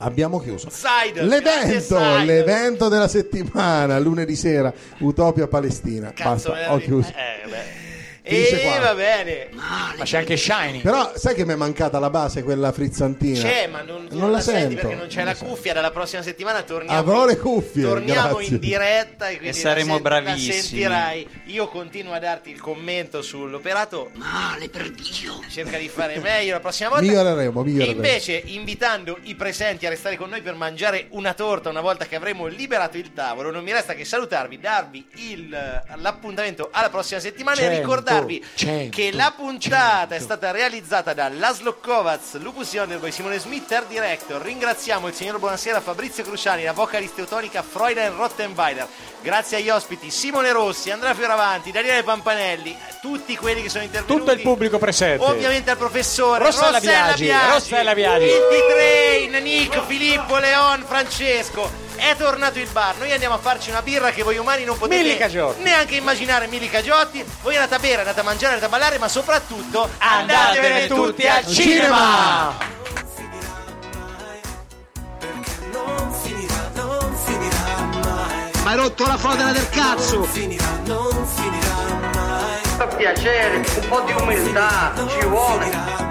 abbiamo chiuso. Side, L'evento, side. l'evento della settimana, lunedì sera, Utopia Palestina. Cazzo, Basta, ho chiuso. Eh, beh. Finisce E qua. va bene. Ma c'è anche Shiny. Però sai che mi è mancata la base, quella frizzantina? C'è, ma non, non la senti sento. perché non c'è la cuffia. Dalla prossima settimana torniamo. Avrò le cuffie. Torniamo grazie. in diretta e, quindi E saremo la, sen- la bravissimi. sentirai. Io continuo a darti il commento sull'operato. Male per Dio. Cerca di fare meglio la prossima volta. Miglioreremo, E miglioreremo. invece invitando i presenti a restare con noi per mangiare una torta una volta che avremo liberato il tavolo, non mi resta che salutarvi, darvi il, l'appuntamento alla prossima settimana e Cento, ricordarvi cento, che la puntata è stata realizzata da Laszlo Kovacs, Lupus Yonderboy, Simone Smith, Air Director. Ringraziamo il signor Buonasera Fabrizio Cruciani, la vocalist teutonica Freuden Rottenweiler. Grazie agli ospiti Simone Rossi, Andrea Fioravanti, Daniele Pampanelli, tutti quelli che sono intervenuti. Tutto il pubblico presente. Ovviamente al professore Rossella Biagi, Rossella Biagi. il D-Train, Nick, Filippo, Leon, Francesco. È tornato il bar, noi andiamo a farci una birra che voi umani non potete Mili Cagiotti. neanche immaginare. Mili Cagiotti. Voi andate a bere, andate a mangiare, andate a ballare, ma soprattutto Andatevene tutti al cinema. Non finirà, non finirà mai. Ma hai rotto la fodera del cazzo! Non finirà, non finirà mai. Fa piacere, un po' di umiltà ci vuole.